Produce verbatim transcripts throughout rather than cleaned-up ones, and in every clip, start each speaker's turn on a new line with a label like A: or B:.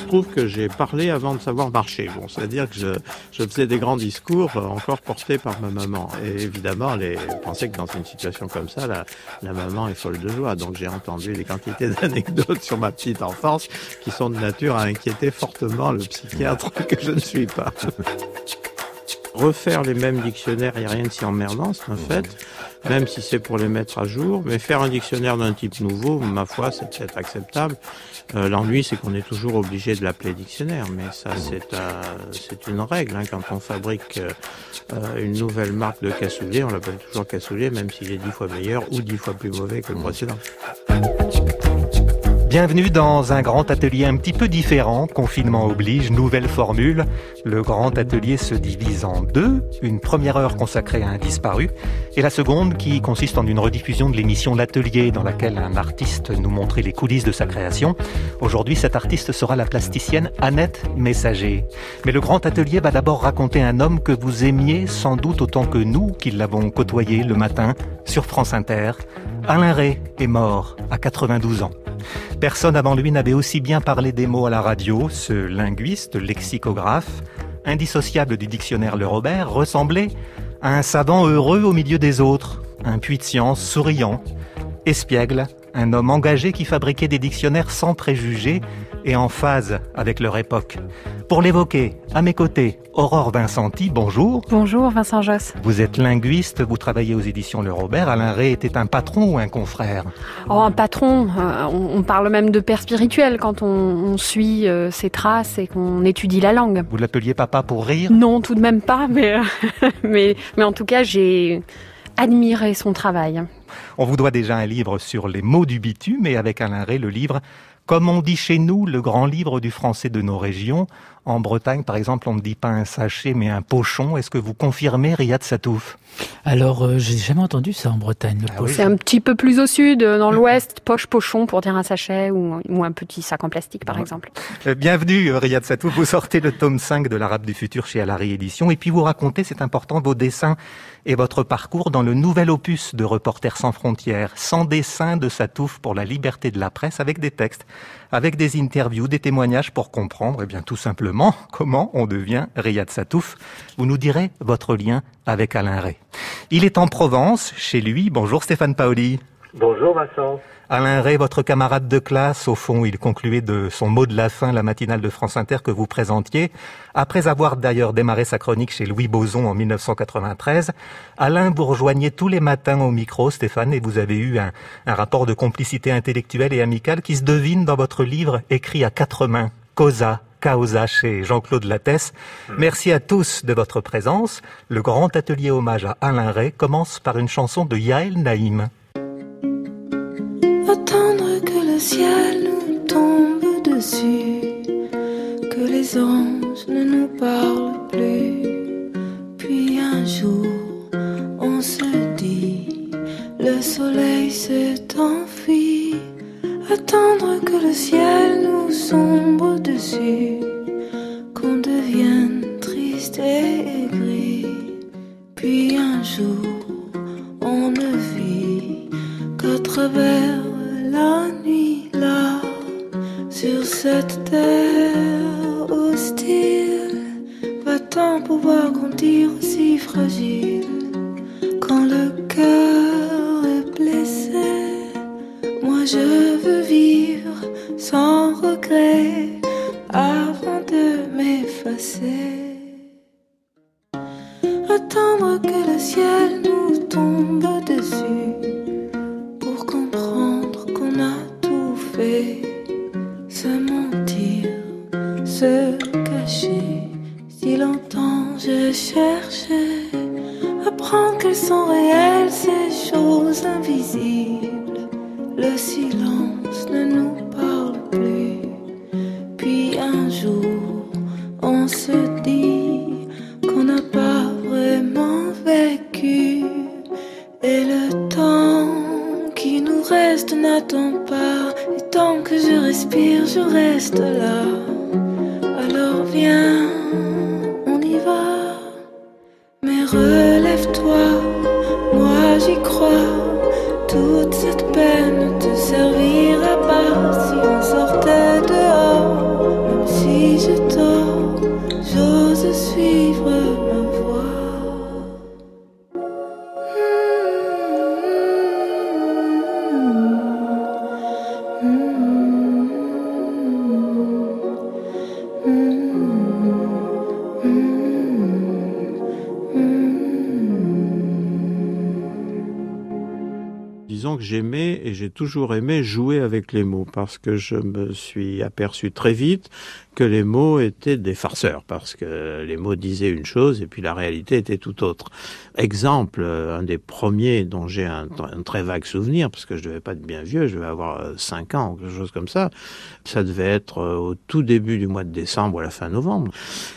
A: trouve que j'ai parlé avant de savoir marcher. Bon, c'est-à-dire que je, je faisais des grands discours euh, encore portés par ma maman. Et évidemment, elle pensait que dans une situation comme ça, la, la maman est folle de joie. Donc j'ai entendu des quantités d'anecdotes sur ma petite enfance qui sont de nature à inquiéter fortement le psychiatre que je ne suis pas. Refaire les mêmes dictionnaires, il n'y a rien de si emmerdant, c'est un fait, même si c'est pour les mettre à jour. Mais faire un dictionnaire d'un type nouveau, ma foi, c'est peut-être acceptable. Euh, l'ennui, c'est qu'on est toujours obligé de l'appeler dictionnaire, mais ça, c'est, un, c'est une règle. Hein. Quand on fabrique euh, une nouvelle marque de cassoulet, on l'appelle toujours cassoulet, même s'il est dix fois meilleur ou dix fois plus mauvais que le précédent.
B: Bienvenue dans un grand atelier un petit peu différent, confinement oblige, nouvelle formule. Le grand atelier se divise en deux, une première heure consacrée à un disparu et la seconde qui consiste en une rediffusion de l'émission L'Atelier dans laquelle un artiste nous montrait les coulisses de sa création. Aujourd'hui, cet artiste sera la plasticienne Annette Messager. Mais le grand atelier va d'abord raconter un homme que vous aimiez sans doute autant que nous qui l'avons côtoyé le matin sur France Inter. Alain Rey est mort à quatre-vingt-douze ans. Personne avant lui n'avait aussi bien parlé des mots à la radio. Ce linguiste, lexicographe, indissociable du dictionnaire Le Robert, ressemblait à un savant heureux au milieu des autres, un puits de science souriant, espiègle, un homme engagé qui fabriquait des dictionnaires sans préjugés et en phase avec leur époque. Pour l'évoquer, à mes côtés, Aurore Vincenti, bonjour.
C: Bonjour Vincent Josse.
B: Vous êtes linguiste, vous travaillez aux éditions Le Robert. Alain Rey était un patron ou un confrère?
C: Oh, un patron, euh, on, on parle même de père spirituel quand on, on suit euh, ses traces et qu'on étudie la langue.
B: Vous l'appeliez papa pour rire?
C: Non, tout de même pas, mais, euh, mais, mais en tout cas, j'ai admiré son travail.
B: On vous doit déjà un livre sur les mots du bitume et avec Alain Rey, le livre Comme on dit chez nous, le grand livre du français de nos régions. En Bretagne, par exemple, on ne dit pas un sachet, mais un pochon. Est-ce que vous confirmez, Riyad Satouf?
D: Alors, euh, j'ai jamais entendu ça en Bretagne, le
B: Ah
D: pochon.
B: oui.
C: C'est un petit peu plus au sud, dans l'ouest, poche-pochon pour dire un sachet ou, ou un petit sac en plastique, par
B: Ouais.
C: exemple.
B: Euh, Bienvenue, Riyad Satouf. Vous sortez le tome cinq de l'Arabe du futur chez Alary Éditions. Et puis vous racontez, c'est important, vos dessins et votre parcours dans le nouvel opus de Reporters sans frontières. cent dessins de Satouf pour la liberté de la presse avec des textes, avec des interviews, des témoignages pour comprendre, eh bien, tout simplement, comment on devient Riyad Satouf. Vous nous direz votre lien avec Alain Rey. Il est en Provence, chez lui. Bonjour Stéphane Paoli.
E: Bonjour Vincent.
B: Alain Rey, votre camarade de classe, au fond, il concluait de son mot de la fin, la matinale de France Inter que vous présentiez. Après avoir d'ailleurs démarré sa chronique chez Louis Boson en mille neuf cent quatre-vingt-treize, Alain vous rejoignait tous les matins au micro, Stéphane, et vous avez eu un, un rapport de complicité intellectuelle et amicale qui se devine dans votre livre écrit à quatre mains, Causa, Causa chez Jean-Claude Lattès. Merci à tous de votre présence. Le grand atelier hommage à Alain Rey commence par une chanson de Yael Naïm.
F: Attendre que le ciel nous tombe dessus, que les anges ne nous parlent plus. Puis un jour, on se dit, le soleil s'est enfui. Attendre que le ciel nous sombre dessus, qu'on devienne triste et gris. Puis un jour, on ne vit qu'à travers la nuit là, sur cette terre hostile, va-t-on pouvoir grandir aussi fragile quand le cœur est blessé? Moi je veux vivre sans regret avant de m'effacer. Attendre que le ciel nous tombe dessus pour comprendre qu'on a tout fait. Se mentir, se cacher. Si longtemps je cherchais, apprendre qu'elles sont réelles ces choses invisibles. Le silence ne nous parle plus. Puis un jour, on se dit qu'on n'a pas vraiment vécu. Et le temps qui nous reste n'attend pas. Et tant que je respire, je reste là. Alors viens, on y va. Mais relève-toi, moi j'y crois. Toute cette peine te servira pas si on sortait dehors. Même si
A: Disons que j'aimais et j'ai toujours aimé jouer avec les mots parce que je me suis aperçu très vite que les mots étaient des farceurs parce que les mots disaient une chose et puis la réalité était tout autre. Exemple, un des premiers dont j'ai un, un très vague souvenir parce que je devais pas être bien vieux, je devais avoir cinq ans ou quelque chose comme ça. Ça devait être au tout début du mois de décembre ou à la fin novembre.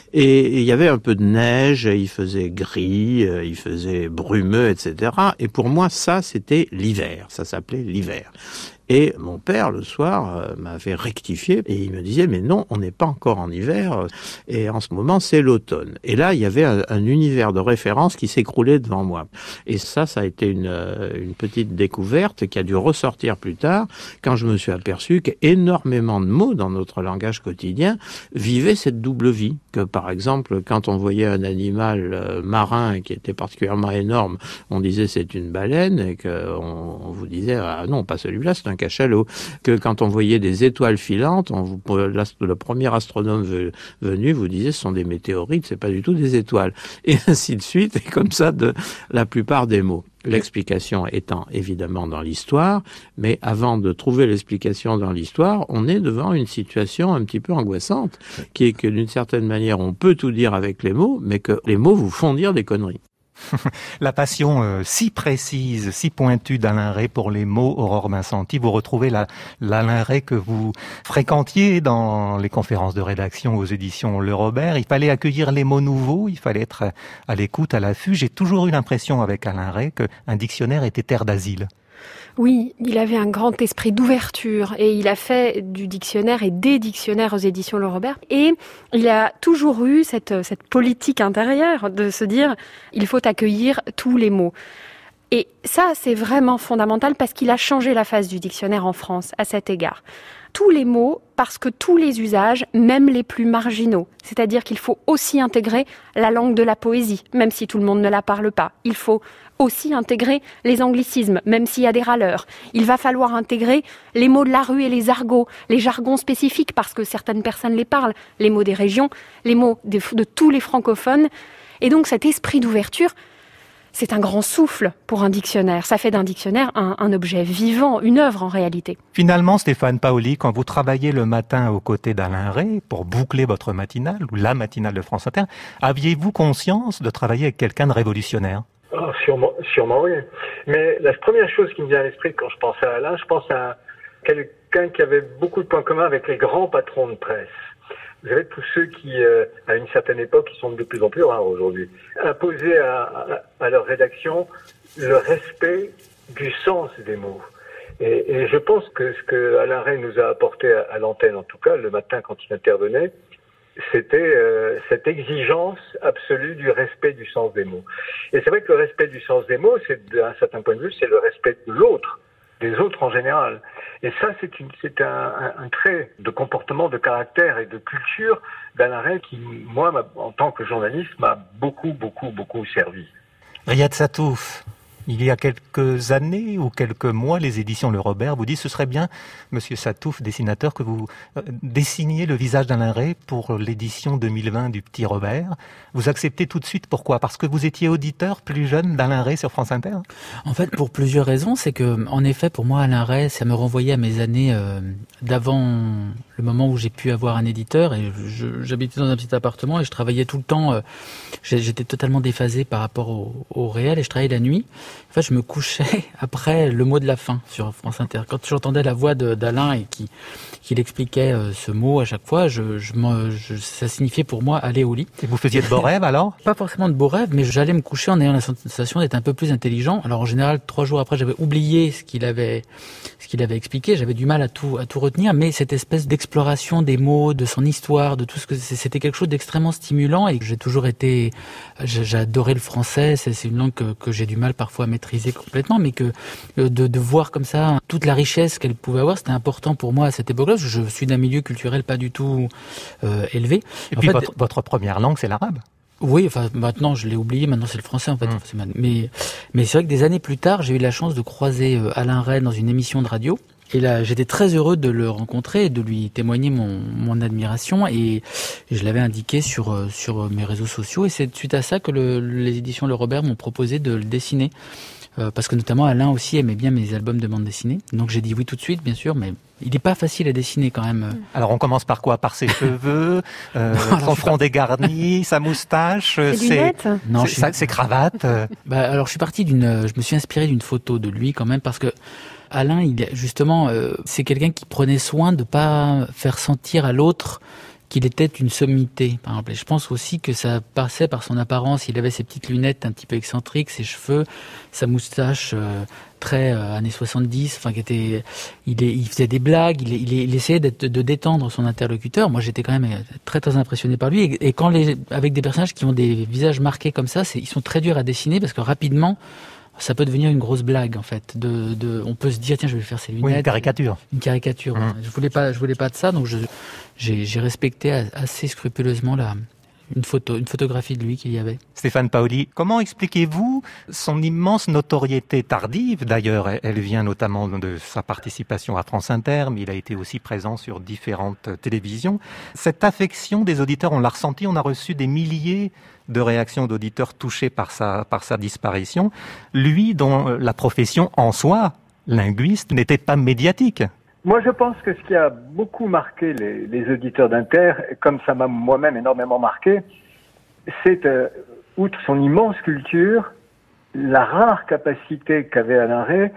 A: Et il y avait un peu de neige, il faisait gris, il faisait brumeux, et cetera. Et pour moi, ça, c'était l'hiver. Ça s'appelait l'hiver. Et mon père, le soir, euh, m'avait rectifié et il me disait « Mais non, on n'est pas encore en hiver et en ce moment, c'est l'automne. » Et là, il y avait un, un univers de référence qui s'écroulait devant moi. Et ça, ça a été une, euh, une petite découverte qui a dû ressortir plus tard quand je me suis aperçu qu'énormément de mots dans notre langage quotidien vivaient cette double vie. Que par exemple, quand on voyait un animal euh, marin qui était particulièrement énorme, on disait « C'est une baleine » et qu'on on vous disait « Ah non, pas celui-là, c'est un cachalot », que quand on voyait des étoiles filantes, on vous, le premier astronome venu vous disait ce sont des météorites, c'est pas du tout des étoiles, et ainsi de suite, et comme ça de la plupart des mots. L'explication étant évidemment dans l'histoire, mais avant de trouver l'explication dans l'histoire, on est devant une situation un petit peu angoissante, qui est que d'une certaine manière, on peut tout dire avec les mots, mais que les mots vous font dire des conneries.
B: La passion euh, si précise, si pointue d'Alain Rey pour les mots, Aurore Vincenti, vous retrouvez la, l'Alain Rey que vous fréquentiez dans les conférences de rédaction aux éditions Le Robert. Il fallait accueillir les mots nouveaux, il fallait être à l'écoute, à l'affût. J'ai toujours eu l'impression avec Alain Rey qu'un dictionnaire était terre d'asile.
C: Oui, il avait un grand esprit d'ouverture et il a fait du dictionnaire et des dictionnaires aux éditions Le Robert. Et il a toujours eu cette, cette politique intérieure de se dire il faut accueillir tous les mots. Et ça, c'est vraiment fondamental parce qu'il a changé la face du dictionnaire en France à cet égard. Tous les mots, parce que tous les usages, même les plus marginaux. C'est-à-dire qu'il faut aussi intégrer la langue de la poésie, même si tout le monde ne la parle pas. Il faut aussi intégrer les anglicismes, même s'il y a des râleurs. Il va falloir intégrer les mots de la rue et les argots, les jargons spécifiques, parce que certaines personnes les parlent, les mots des régions, les mots de, de tous les francophones. Et donc cet esprit d'ouverture, c'est un grand souffle pour un dictionnaire. Ça fait d'un dictionnaire un, un objet vivant, une œuvre en réalité.
B: Finalement, Stéphane Paoli, quand vous travaillez le matin aux côtés d'Alain Rey pour boucler votre matinale, ou la matinale de France Inter, aviez-vous conscience de travailler avec quelqu'un de révolutionnaire ?
E: Oh, sûrement, sûrement oui. Mais la première chose qui me vient à l'esprit quand je pense à Alain, je pense à quelqu'un qui avait beaucoup de points communs avec les grands patrons de presse. Vous savez, tous ceux qui, euh, à une certaine époque, qui sont de plus en plus rares aujourd'hui, imposaient à, à, à leur rédaction le respect du sens des mots. Et, et je pense que ce que Alain Rey nous a apporté à, à l'antenne, en tout cas, le matin quand il intervenait, c'était euh, cette exigence absolue du respect du sens des mots. Et c'est vrai que le respect du sens des mots, c'est d'un certain point de vue, c'est le respect de l'autre, des autres en général. Et ça, c'est, une, c'est un, un, un trait de comportement, de caractère et de culture d'Alain Rey qui, moi, en tant que journaliste, m'a beaucoup, beaucoup, beaucoup servi.
B: Riyad Sattouf, il y a quelques années ou quelques mois, les éditions Le Robert vous disent ce serait bien, Monsieur Sattouf, dessinateur, que vous euh, dessiniez le visage d'Alain Rey pour l'édition deux mille vingt du Petit Robert. Vous acceptez tout de suite, pourquoi ? Parce que vous étiez auditeur plus jeune d'Alain Rey sur France Inter ?
D: En fait, pour plusieurs raisons. C'est que, en effet, pour moi, Alain Rey, ça me renvoyait à mes années euh, d'avant le moment où j'ai pu avoir un éditeur. Et je, j'habitais dans un petit appartement et je travaillais tout le temps. Euh, j'étais totalement déphasé par rapport au, au réel et je travaillais la nuit. En fait, je me couchais après le mot de la fin sur France Inter. Quand j'entendais la voix de, d'Alain et qui, qu'il expliquait euh, ce mot à chaque fois, je, je, je, ça signifiait pour moi aller au lit.
B: Et vous faisiez de beaux rêves alors ?
D: Pas forcément de beaux rêves, mais j'allais me coucher en ayant la sensation d'être un peu plus intelligent. Alors en général, trois jours après, j'avais oublié ce qu'il avait, ce qu'il avait expliqué. J'avais du mal à tout, à tout retenir, mais cette espèce d'exploration des mots, de son histoire, de tout ce que c'était quelque chose d'extrêmement stimulant et j'ai toujours été, j'ai adoré le français. C'est, c'est une langue que, que j'ai du mal parfois à maîtriser complètement, mais que de, de voir comme ça toute la richesse qu'elle pouvait avoir, c'était important pour moi à cette époque-là. Je suis d'un milieu culturel pas du tout euh, élevé.
B: Et
D: en
B: puis
D: fait,
B: votre, votre première langue, c'est l'arabe ?
D: Oui, enfin maintenant je l'ai oublié, maintenant c'est le français en fait. Mmh. Mais mais c'est vrai que des années plus tard, j'ai eu la chance de croiser euh, Alain Rey dans une émission de radio. Et là, j'étais très heureux de le rencontrer et de lui témoigner mon, mon admiration. Et, et je l'avais indiqué sur, sur mes réseaux sociaux. Et c'est suite à ça que le, les éditions Le Robert m'ont proposé de le dessiner euh, parce que notamment Alain aussi aimait bien mes albums de bande dessinée. Donc j'ai dit oui tout de suite, bien sûr, mais il n'est pas facile à dessiner quand même.
B: Alors on commence par quoi? Par ses cheveux, euh, non, son front pas... dégarni, sa moustache, ses,
D: non,
B: ses, suis... ses cravates.
D: Bah, alors je suis parti d'une, je me suis inspiré d'une photo de lui quand même parce que Alain, il justement, euh, c'est quelqu'un qui prenait soin de pas faire sentir à l'autre qu'il était une sommité, par exemple. Et je pense aussi que ça passait par son apparence. Il avait ses petites lunettes un petit peu excentriques, ses cheveux, sa moustache euh, très euh, années soixante-dix. Enfin, qui était, il, est, il faisait des blagues. Il, il, il essayait d'être, de détendre son interlocuteur. Moi, j'étais quand même très très impressionné par lui. Et, et quand les, avec des personnages qui ont des visages marqués comme ça, c'est, ils sont très durs à dessiner parce que rapidement, ça peut devenir une grosse blague en fait. De, de, on peut se dire tiens, je vais faire ses lunettes.
B: Oui, une caricature.
D: Une caricature. Mmh. Je voulais pas, je voulais pas de ça, donc je, j'ai, j'ai respecté assez scrupuleusement la, une photo, une photographie de lui qu'il y avait.
B: Stéphane Paoli, comment expliquez-vous son immense notoriété tardive? D'ailleurs, elle vient notamment de sa participation à France Inter, mais il a été aussi présent sur différentes télévisions. Cette affection des auditeurs, on l'a ressenti, on a reçu des milliers de réactions d'auditeurs touchés par sa, par sa disparition. Lui, dont la profession en soi, linguiste, n'était pas médiatique.
E: Moi, je pense que ce qui a beaucoup marqué les, les auditeurs d'Inter, comme ça m'a moi-même énormément marqué, c'est, euh, outre son immense culture, la rare capacité qu'avait Alain Rey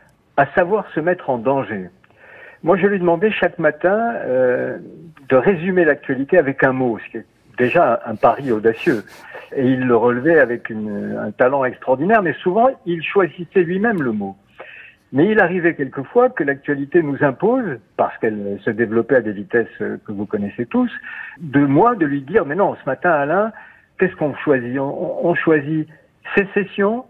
E: à savoir se mettre en danger. Moi, je lui demandais chaque matin euh, de résumer l'actualité avec un mot, ce qui est déjà un pari audacieux. Et il le relevait avec une, un talent extraordinaire, mais souvent, il choisissait lui-même le mot. Mais il arrivait quelquefois que l'actualité nous impose, parce qu'elle se développait à des vitesses que vous connaissez tous, de moi de lui dire, mais non, ce matin, Alain, qu'est-ce qu'on choisit? on, on choisit sécession,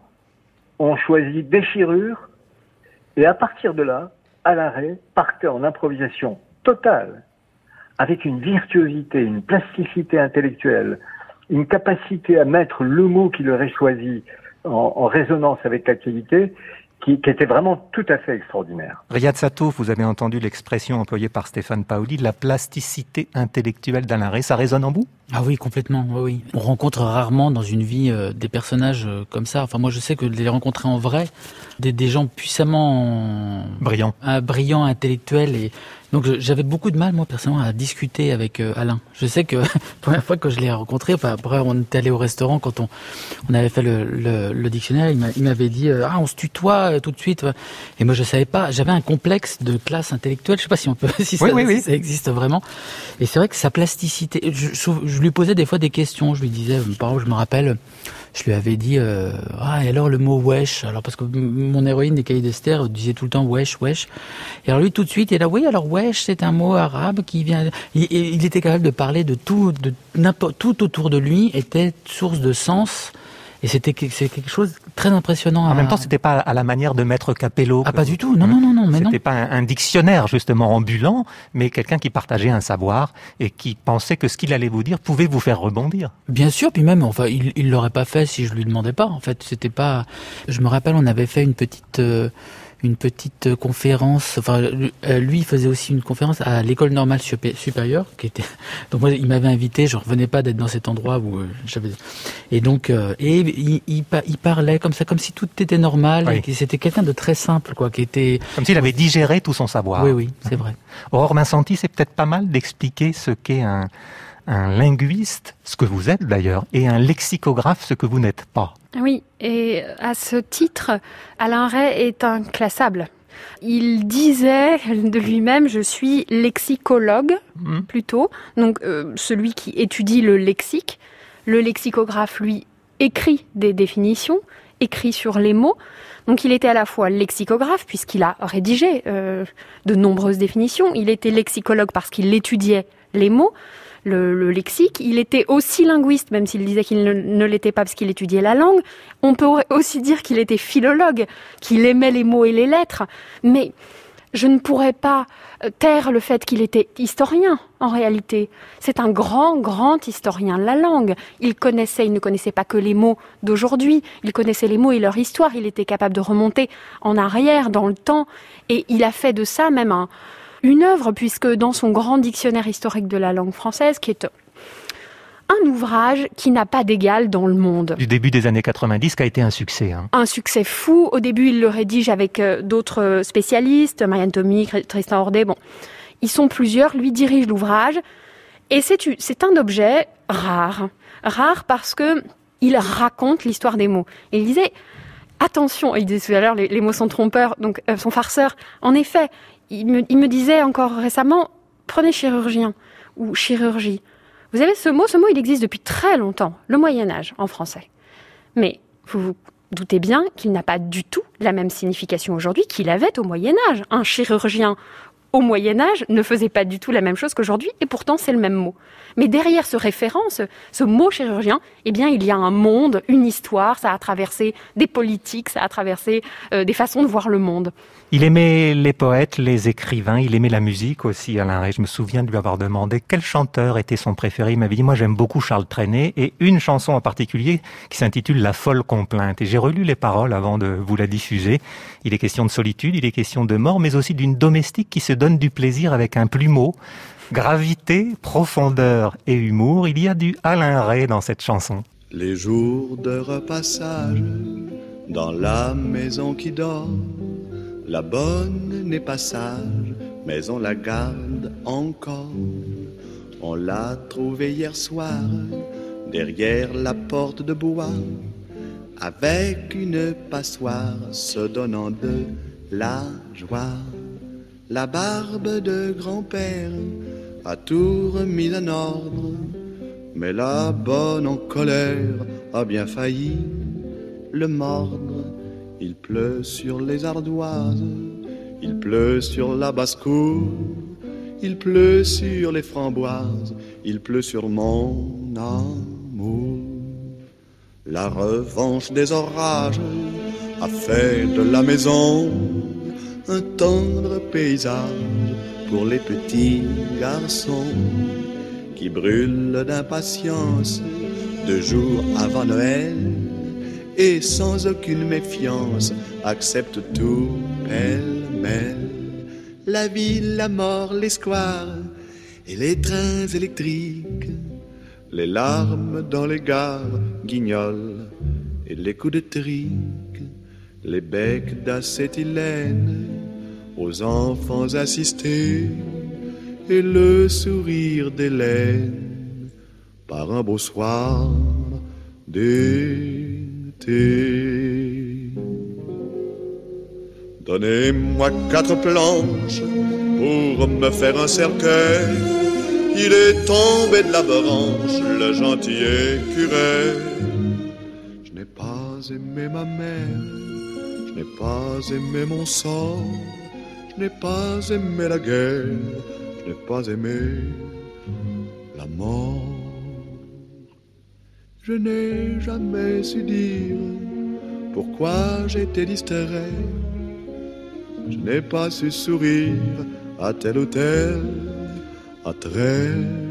E: on choisit déchirure, et à partir de là, Alain Rey partait en improvisation totale, avec une virtuosité, une plasticité intellectuelle, une capacité à mettre le mot qu'il aurait choisi en, en résonance avec l'actualité, qui, qui était vraiment tout à fait extraordinaire.
B: Riyad Sattouf, vous avez entendu l'expression employée par Stéphane Paoli, la plasticité intellectuelle d'Alain Rey, ça résonne en vous?
D: Ah oui, complètement, oui, oui. On rencontre rarement dans une vie euh, des personnages euh, comme ça. Enfin, moi, je sais que de les rencontrer en vrai, des, des gens puissamment
B: brillants,
D: euh, brillants, intellectuels, et donc j'avais beaucoup de mal, moi, personnellement, à discuter avec euh, Alain. Je sais que la première fois que je l'ai rencontré, enfin, après, on était allé au restaurant quand on on avait fait le, le, le dictionnaire, il, m'a, il m'avait dit euh, ah, on se tutoie euh, tout de suite. Et moi, je savais pas. J'avais un complexe de classe intellectuelle. Je sais pas si on peut, si,
B: oui,
D: ça,
B: oui,
D: si
B: oui.
D: ça existe vraiment. Et c'est vrai que sa plasticité. Je, je, je lui posais des fois des questions. Je lui disais, par exemple, je me rappelle, je lui avais dit euh, ah et alors le mot wesh. Alors parce que mon héroïne des Cahiers d'Esther disait tout le temps wesh wesh. Et alors lui tout de suite il a oui alors wesh c'est un mot arabe qui vient. Il, il était capable de parler de tout, de n'importe tout autour de lui était source de sens. Et c'était c'est quelque chose de très impressionnant.
B: En
D: à...
B: même temps, c'était pas à la manière de Maître Capello.
D: Ah, pas du tout. Non, non, non, non. Mais
B: c'était
D: non.
B: pas un, un dictionnaire, justement, ambulant, mais quelqu'un qui partageait un savoir et qui pensait que ce qu'il allait vous dire pouvait vous faire rebondir.
D: Bien sûr, puis même, enfin, il, il l'aurait pas fait si je lui demandais pas. En fait, c'était pas. Je me rappelle, on avait fait une petite. Euh... une petite conférence, enfin lui il faisait aussi une conférence à l'école normale supérieure qui était donc moi il m'avait invité, je revenais pas d'être dans cet endroit où euh, j'avais et donc euh, et il, il, il parlait comme ça comme si tout était normal, oui. Et que c'était quelqu'un de très simple quoi, qui était
B: comme s'il avait digéré tout son savoir.
D: Oui oui, c'est vrai.
B: Aurore Vincenti, c'est peut-être pas mal d'expliquer ce qu'est un un linguiste, ce que vous êtes d'ailleurs, et un lexicographe, ce que vous n'êtes pas.
C: Oui, et à ce titre, Alain Rey est inclassable. Il disait de lui-même, je suis lexicologue, mmh. plutôt, donc euh, celui qui étudie le lexique. Le lexicographe, lui, écrit des définitions, écrit sur les mots. Donc il était à la fois lexicographe, puisqu'il a rédigé euh, de nombreuses définitions. Il était lexicologue parce qu'il étudiait les mots. Le, le lexique, il était aussi linguiste, même s'il disait qu'il ne, ne l'était pas parce qu'il étudiait la langue. On peut aussi dire qu'il était philologue, qu'il aimait les mots et les lettres. Mais je ne pourrais pas taire le fait qu'il était historien, en réalité. C'est un grand, grand historien de la langue. Il connaissait, il ne connaissait pas que les mots d'aujourd'hui. Il connaissait les mots et leur histoire. Il était capable de remonter en arrière, dans le temps. Et il a fait de ça même un... une œuvre, puisque dans son grand dictionnaire historique de la langue française, qui est un ouvrage qui n'a pas d'égal dans le monde.
B: Du début des années quatre-vingt-dix, qui a été un succès. Hein.
C: Un succès fou. Au début, il le rédige avec euh, d'autres spécialistes, Marianne Tomy, Tristan Hordet. Bon, ils sont plusieurs. Lui dirige l'ouvrage. Et c'est, c'est un objet rare. Rare parce que il raconte l'histoire des mots. Et il disait, attention, il disait tout à l'heure, les, les mots sont trompeurs, donc euh, sont farceurs. En effet, il me, il me disait encore récemment, prenez chirurgien ou chirurgie. Vous avez ce mot, ce mot il existe depuis très longtemps, le Moyen-Âge en français. Mais vous vous doutez bien qu'il n'a pas du tout la même signification aujourd'hui qu'il avait au Moyen-Âge. Un chirurgien au Moyen-Âge ne faisait pas du tout la même chose qu'aujourd'hui, et pourtant c'est le même mot. Mais derrière ce référence, ce mot chirurgien, eh bien il y a un monde, une histoire, ça a traversé des politiques, ça a traversé euh, des façons de voir le monde.
B: Il aimait les poètes, les écrivains, il aimait la musique aussi, Alain Rey. Je me souviens de lui avoir demandé quel chanteur était son préféré. Il m'avait dit, moi j'aime beaucoup Charles Trenet, et une chanson en particulier qui s'intitule La folle complainte. Et j'ai relu les paroles avant de vous la diffuser. Il est question de solitude, il est question de mort, mais aussi d'une domestique qui se donne du plaisir avec un plumeau. Gravité, profondeur et humour, il y a du Alain Rey dans cette chanson.
G: Les jours de repassage dans la maison qui dort, la bonne n'est pas sage, mais on la garde encore. On l'a trouvée hier soir, derrière la porte de bois, avec une passoire se donnant de la joie. La barbe de grand-père a tout remis en ordre, mais la bonne en colère a bien failli le mordre. Il pleut sur les ardoises, il pleut sur la basse-cour, il pleut sur les framboises, il pleut sur mon amour. La revanche des orages a fait de la maison un tendre paysage pour les petits garçons qui brûlent d'impatience deux jours avant Noël et sans aucune méfiance acceptent tout pêle-mêle. La ville, la mort, les squares et les trains électriques, les larmes dans les gares, guignols et les coups de trique, les becs d'acétylène aux enfants assistés et le sourire d'Hélène par un beau soir d'été. Donnez-moi quatre planches pour me faire un cercueil. Il est tombé de la branche, le gentil écureuil. Je n'ai pas aimé ma mère, je n'ai pas aimé mon sort, je n'ai pas aimé la guerre, je n'ai pas aimé la mort. Je n'ai jamais su dire pourquoi j'étais distrait. Je n'ai pas su sourire à tel ou tel attrait.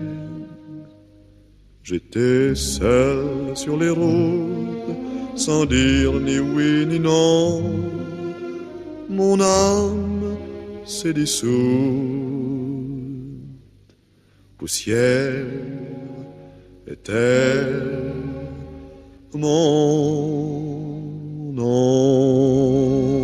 G: J'étais seul sur les routes, sans dire ni oui ni non. Mon âme s'est dissoute, poussière était mon nom.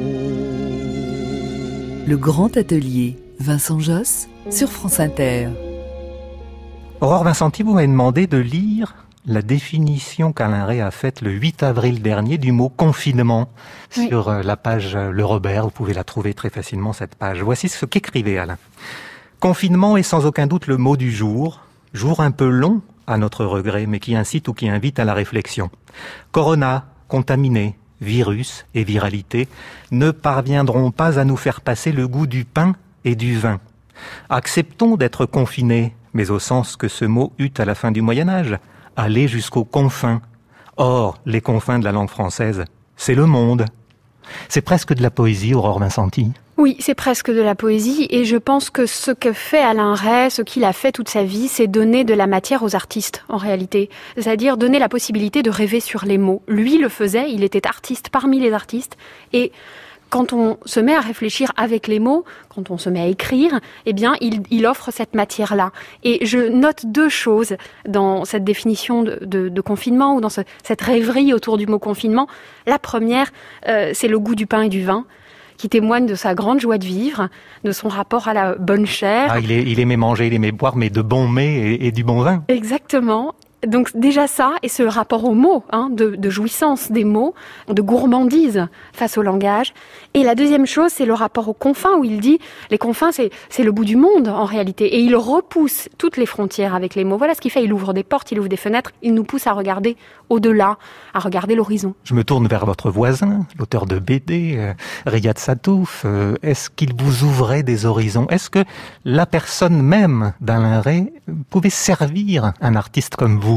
H: Le Grand Atelier, Vincent Josse, sur France Inter.
B: Aurore Vincenti, vous m'avez demandé de lire la définition qu'Alain Rey a faite le huit avril dernier du mot confinement oui. sur la page Le Robert. Vous pouvez la trouver très facilement, cette page. Voici ce qu'écrivait Alain. Confinement est sans aucun doute le mot du jour, jour un peu long à notre regret, mais qui incite ou qui invite à la réflexion. Corona, contaminé, virus et viralité ne parviendront pas à nous faire passer le goût du pain et du vin. Acceptons d'être confinés, mais au sens que ce mot eut à la fin du Moyen-Âge, aller jusqu'aux confins. Or, les confins de la langue française, c'est le monde. C'est presque de la poésie, Aurore Vincenti.
C: Oui, c'est presque de la poésie, et je pense que ce que fait Alain Rey, ce qu'il a fait toute sa vie, c'est donner de la matière aux artistes, en réalité. C'est-à-dire donner la possibilité de rêver sur les mots. Lui le faisait, il était artiste parmi les artistes, et quand on se met à réfléchir avec les mots, quand on se met à écrire, eh bien, il, il offre cette matière-là. Et je note deux choses dans cette définition de, de, de confinement ou dans ce, cette rêverie autour du mot confinement. La première, euh, c'est le goût du pain et du vin, qui témoigne de sa grande joie de vivre, de son rapport à la bonne chair.
B: Ah, il, est, il aimait manger, il aimait boire, mais de bons mets et, et du bon vin.
C: Exactement. Donc déjà ça, et ce rapport aux mots, hein, de, de jouissance des mots, de gourmandise face au langage. Et la deuxième chose, c'est le rapport aux confins, où il dit, les confins, c'est, c'est le bout du monde en réalité. Et il repousse toutes les frontières avec les mots. Voilà ce qu'il fait, il ouvre des portes, il ouvre des fenêtres, il nous pousse à regarder au-delà, à regarder l'horizon.
B: Je me tourne vers votre voisin, l'auteur de B D, euh, Riyad Sattouf. Euh, est-ce qu'il vous ouvrait des horizons ? Est-ce que la personne même d'Alain Rey pouvait servir un artiste comme vous ?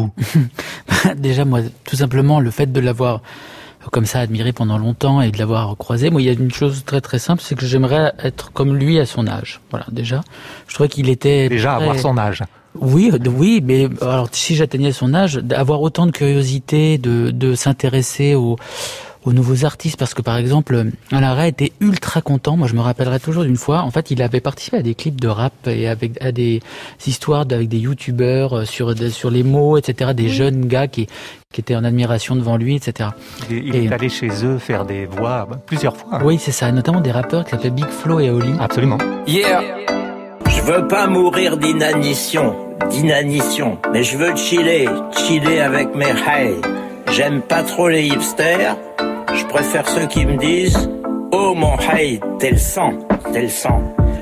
D: Déjà, moi, tout simplement, le fait de l'avoir comme ça admiré pendant longtemps et de l'avoir croisé, moi, il y a une chose très très simple, c'est que j'aimerais être comme lui à son âge. Voilà, déjà. Je trouvais qu'il était...
B: Déjà
D: très...
B: avoir son âge.
D: Oui, oui, mais alors si j'atteignais son âge, d'avoir autant de curiosité, de, de s'intéresser aux... aux nouveaux artistes, parce que par exemple Alain Rey était ultra content. Moi je me rappellerai toujours d'une fois, en fait il avait participé à des clips de rap et avec à des histoires avec des youtubeurs sur sur les mots, etc., des oui. jeunes gars qui qui étaient en admiration devant lui, etc.
B: Il, il et, est allé chez eux faire des voix bah, plusieurs fois.
D: Oui, c'est ça, notamment des rappeurs qui s'appelaient Big Flo et Oli.
B: Absolument.
I: Yeah. Je veux pas mourir d'inanition, d'inanition, mais je veux chiller, chiller avec mes haïs. J'aime pas trop les hipsters. Je préfère ceux qui me disent « Oh mon hey, t'es le sang, t'es le sang ».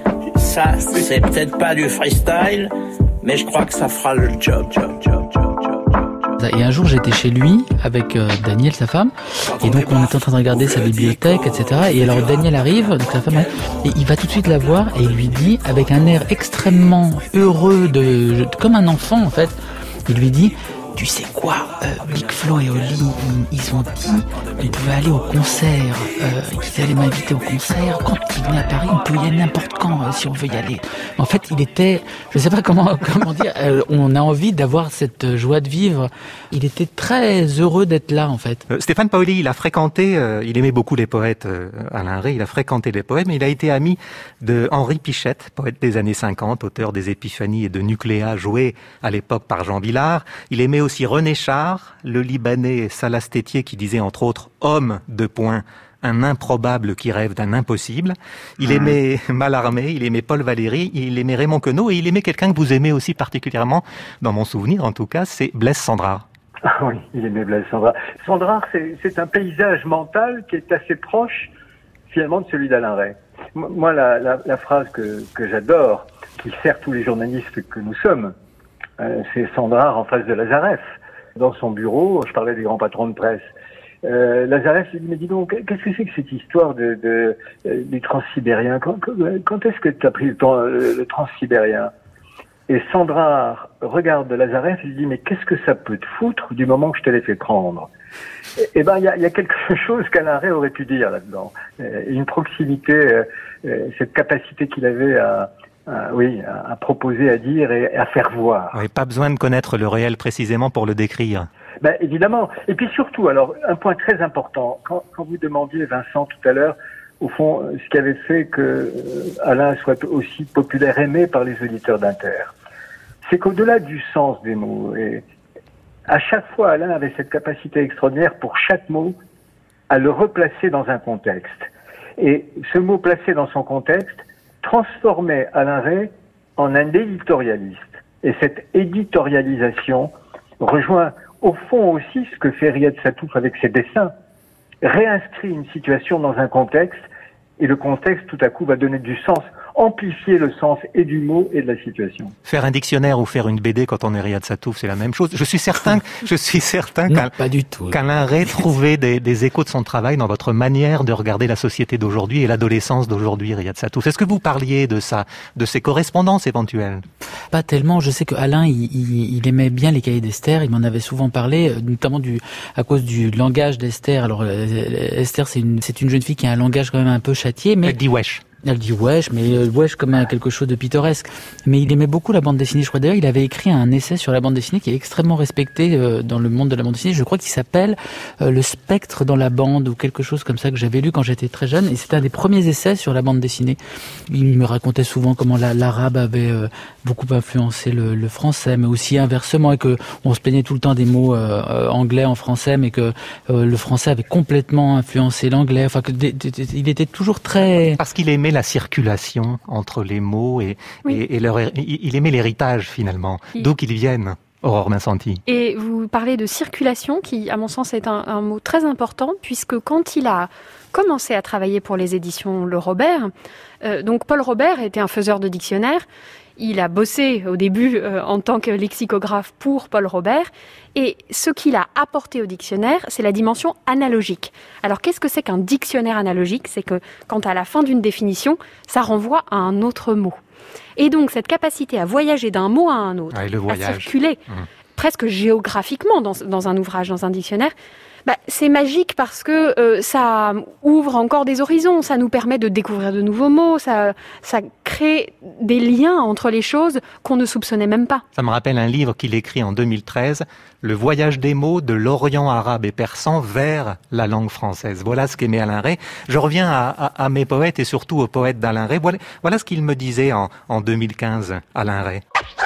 I: Ça, c'est peut-être pas du freestyle, mais je crois que ça fera le job, job, job, job, job, job.
D: Et un jour, j'étais chez lui avec euh, Daniel, sa femme, et donc on était en train de regarder sa bibliothèque, et cetera. Et alors Daniel arrive, donc sa femme, et il va tout de suite la voir et il lui dit, avec un air extrêmement heureux, de, comme un enfant en fait, il lui dit: tu sais quoi, euh, Big Flo et Oli, ils, ils ont dit qu'ils pouvaient aller au concert, euh, qu'ils allaient m'inviter au concert. Quand ils venaient à Paris, on peut y aller n'importe quand euh, si on veut y aller. En fait, il était, je sais pas comment comment dire, euh, on a envie d'avoir cette joie de vivre. Il était très heureux d'être là, en fait.
B: Euh, Stéphane Paoli, il a fréquenté, euh, il aimait beaucoup les poètes, euh, Alain Rey, il a fréquenté les poètes, mais il a été ami de Henri Pichette, poète des années cinquante, auteur des Épiphanies et de Nucléa, joué à l'époque par Jean Villard. Il aimait aussi René Char, le Libanais Salah Stétier, qui disait entre autres « homme de point ». Un improbable qui rêve d'un impossible. Il aimait Mallarmé, il aimait Paul Valéry, il aimait Raymond Queneau, et il aimait quelqu'un que vous aimez aussi particulièrement, dans mon souvenir en tout cas, c'est Blaise Cendrars.
E: Ah oui, il aimait Blaise Cendrars. Cendrars, c'est, c'est un paysage mental qui est assez proche, finalement, de celui d'Alain Rey. Moi, la, la, la phrase que, que j'adore, qui sert tous les journalistes que nous sommes, euh, c'est Cendrars en face de Lazareff. Dans son bureau, je parlais des grands patrons de presse. Euh, Lazareff lui dit, mais dis donc, qu'est-ce que c'est que cette histoire de, de, euh, du transsibérien? Quand, quand, quand est-ce que tu as pris le, temps, le, le transsibérien? Et Cendrars regarde Lazareff et lui dit, mais qu'est-ce que ça peut te foutre du moment que je te l'ai fait prendre? Eh ben, il y a, y a quelque chose qu'Alain Rey aurait pu dire là-dedans. Euh, une proximité, euh, euh, cette capacité qu'il avait à, à oui, à, à proposer, à dire et à faire voir.
B: Oui, pas besoin de connaître le réel précisément pour le décrire.
E: Ben, évidemment. Et puis surtout, alors, un point très important, quand, quand vous demandiez, Vincent, tout à l'heure, au fond, ce qui avait fait que euh, Alain soit aussi populaire, aimé par les auditeurs d'Inter, c'est qu'au-delà du sens des mots, et à chaque fois, Alain avait cette capacité extraordinaire pour chaque mot à le replacer dans un contexte. Et ce mot placé dans son contexte transformait Alain Rey en un éditorialiste. Et cette éditorialisation rejoint au fond aussi ce que fait Riyad Sattouf avec ses dessins, réinscrit une situation dans un contexte, et le contexte tout à coup va donner du sens, amplifier le sens et du mot et de la situation.
B: Faire un dictionnaire ou faire une B D quand on est Riyad Sattouf, c'est la même chose. Je suis certain, je suis certain
D: non, pas du tout.
B: qu'Alain Rey trouvait des, des échos de son travail dans votre manière de regarder la société d'aujourd'hui et l'adolescence d'aujourd'hui, Riyad Sattouf. Est-ce que vous parliez de ça, de ces correspondances éventuelles?
D: Pas tellement. Je sais que Alain, il, il, il aimait bien les cahiers d'Esther. Il m'en avait souvent parlé, notamment du, à cause du langage d'Esther. Alors, Esther, c'est une, c'est une jeune fille qui a un langage quand même un peu châtié, mais.
B: Elle dit wesh.
D: Elle dit wesh, mais euh, wesh comme un, quelque chose de pittoresque. Mais il aimait beaucoup la bande dessinée. Je crois d'ailleurs il avait écrit un essai sur la bande dessinée qui est extrêmement respecté euh, dans le monde de la bande dessinée. Je crois qu'il s'appelle euh, Le spectre dans la bande ou quelque chose comme ça que j'avais lu quand j'étais très jeune. Et c'était un des premiers essais sur la bande dessinée. Il me racontait souvent comment la, l'arabe avait euh, beaucoup influencé le, le français, mais aussi inversement, et que on se plaignait tout le temps des mots euh, anglais en français, mais que euh, le français avait complètement influencé l'anglais. Enfin, que d- d- d- il était toujours très...
B: Parce qu'il aimait la circulation entre les mots et, oui. et, et leur, il aimait l'héritage finalement, oui. D'où qu'ils viennent. Aurore Minsanti.
C: Et vous parlez de circulation qui, à mon sens, est un, un mot très important, puisque quand il a commencé à travailler pour les éditions Le Robert, euh, donc Paul Robert était un faiseur de dictionnaires. Il a bossé au début euh, en tant que lexicographe pour Paul Robert, et ce qu'il a apporté au dictionnaire, c'est la dimension analogique. Alors qu'est-ce que c'est qu'un dictionnaire analogique ? C'est que quand à la fin d'une définition, ça renvoie à un autre mot. Et donc cette capacité à voyager d'un mot à un autre,
B: ouais, le voyage.
C: à circuler mmh. presque géographiquement dans, dans un ouvrage, dans un dictionnaire, bah, c'est magique parce que euh, ça ouvre encore des horizons, ça nous permet de découvrir de nouveaux mots, ça, ça crée des liens entre les choses qu'on ne soupçonnait même pas.
B: Ça me rappelle un livre qu'il écrit en deux mille treize, Le voyage des mots de l'Orient arabe et persan vers la langue française. Voilà ce qu'aimait Alain Rey. Je reviens à, à, à mes poètes et surtout aux poètes d'Alain Rey. Voilà, voilà ce qu'il me disait en, en deux mille quinze, Alain Rey.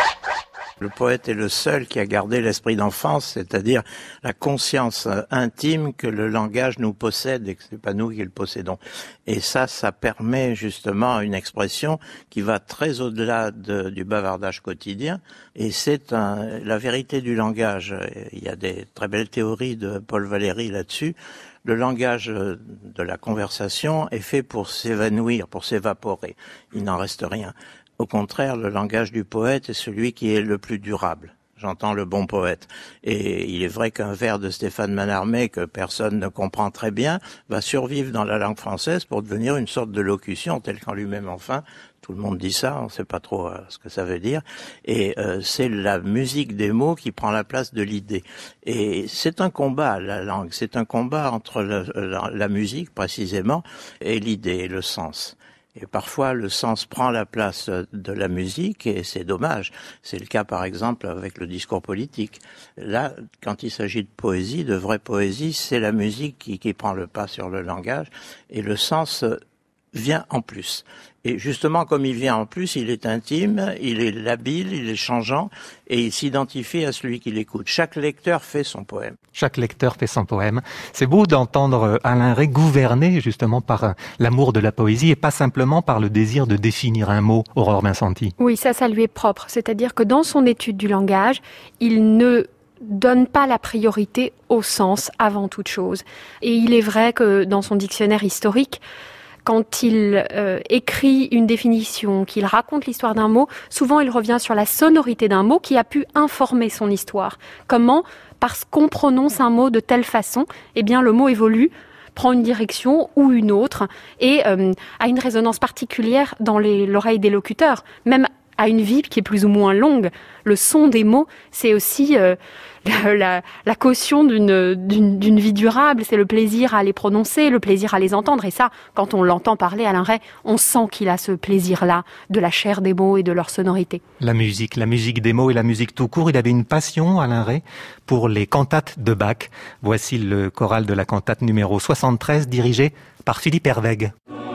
I: Le poète est le seul qui a gardé l'esprit d'enfance, c'est-à-dire la conscience intime que le langage nous possède et que c'est pas nous qui le possédons. Et ça, ça permet justement une expression qui va très au-delà de, du bavardage quotidien. Et c'est un, la vérité du langage. Il y a des très belles théories de Paul Valéry là-dessus. Le langage de la conversation est fait pour s'évanouir, pour s'évaporer. Il n'en reste rien. Au contraire, le langage du poète est celui qui est le plus durable. J'entends le bon poète. Et il est vrai qu'un vers de Stéphane Mallarmé, que personne ne comprend très bien, va survivre dans la langue française pour devenir une sorte de locution, telle qu'en lui-même, enfin, tout le monde dit ça, on ne sait pas trop euh, ce que ça veut dire. Et euh, c'est la musique des mots qui prend la place de l'idée. Et c'est un combat, la langue. C'est un combat entre le, la, la musique, précisément, et l'idée, le sens. Et parfois, le sens prend la place de la musique et c'est dommage. C'est le cas, par exemple, avec le discours politique. Là, quand il s'agit de poésie, de vraie poésie, c'est la musique qui, qui prend le pas sur le langage et le sens vient en plus. Et justement, comme il vient en plus, il est intime, il est labile, il est changeant et il s'identifie à celui qui l'écoute. Chaque lecteur fait son poème.
B: Chaque lecteur fait son poème. C'est beau d'entendre Alain Rey gouverné justement par l'amour de la poésie et pas simplement par le désir de définir un mot, Aurore Minsanti.
C: Oui, ça, ça lui est propre. C'est-à-dire que dans son étude du langage, il ne donne pas la priorité au sens avant toute chose. Et il est vrai que dans son dictionnaire historique, quand il euh, écrit une définition, qu'il raconte l'histoire d'un mot, souvent il revient sur la sonorité d'un mot qui a pu informer son histoire. Comment ? Parce qu'on prononce un mot de telle façon, eh bien le mot évolue, prend une direction ou une autre et euh, a une résonance particulière dans les, l'oreille des locuteurs, même à une vie qui est plus ou moins longue. Le son des mots, c'est aussi euh, la, la, la caution d'une, d'une, d'une vie durable, c'est le plaisir à les prononcer, le plaisir à les entendre. Et ça, quand on l'entend parler, Alain Rey, on sent qu'il a ce plaisir-là de la chair des mots et de leur sonorité.
B: La musique, la musique des mots et la musique tout court. Il avait une passion, Alain Rey, pour les cantates de Bach. Voici le choral de la cantate numéro soixante-treize, dirigé par Philippe Herwegh.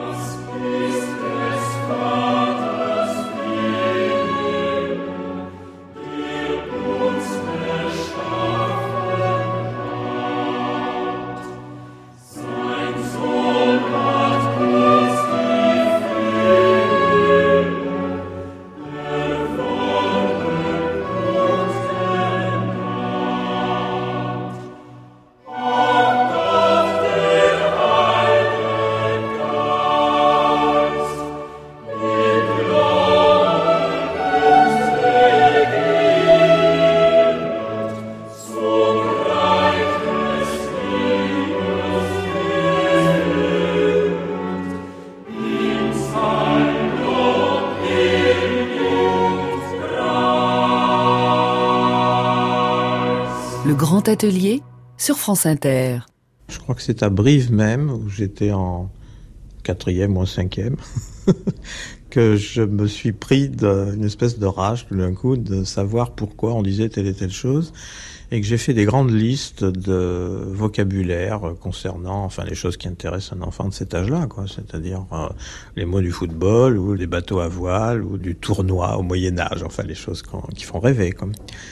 H: Le Grand Atelier sur France Inter.
A: Je crois que c'est à Brive même, où j'étais en quatrième ou en cinquième, que je me suis pris d'une espèce de rage tout d'un coup de savoir pourquoi on disait telle et telle chose, et que j'ai fait des grandes listes de vocabulaire concernant, enfin, les choses qui intéressent un enfant de cet âge-là, quoi. C'est-à-dire euh, les mots du football, ou des bateaux à voile, ou du tournoi au Moyen-Âge, enfin, les choses qui font rêver, quoi.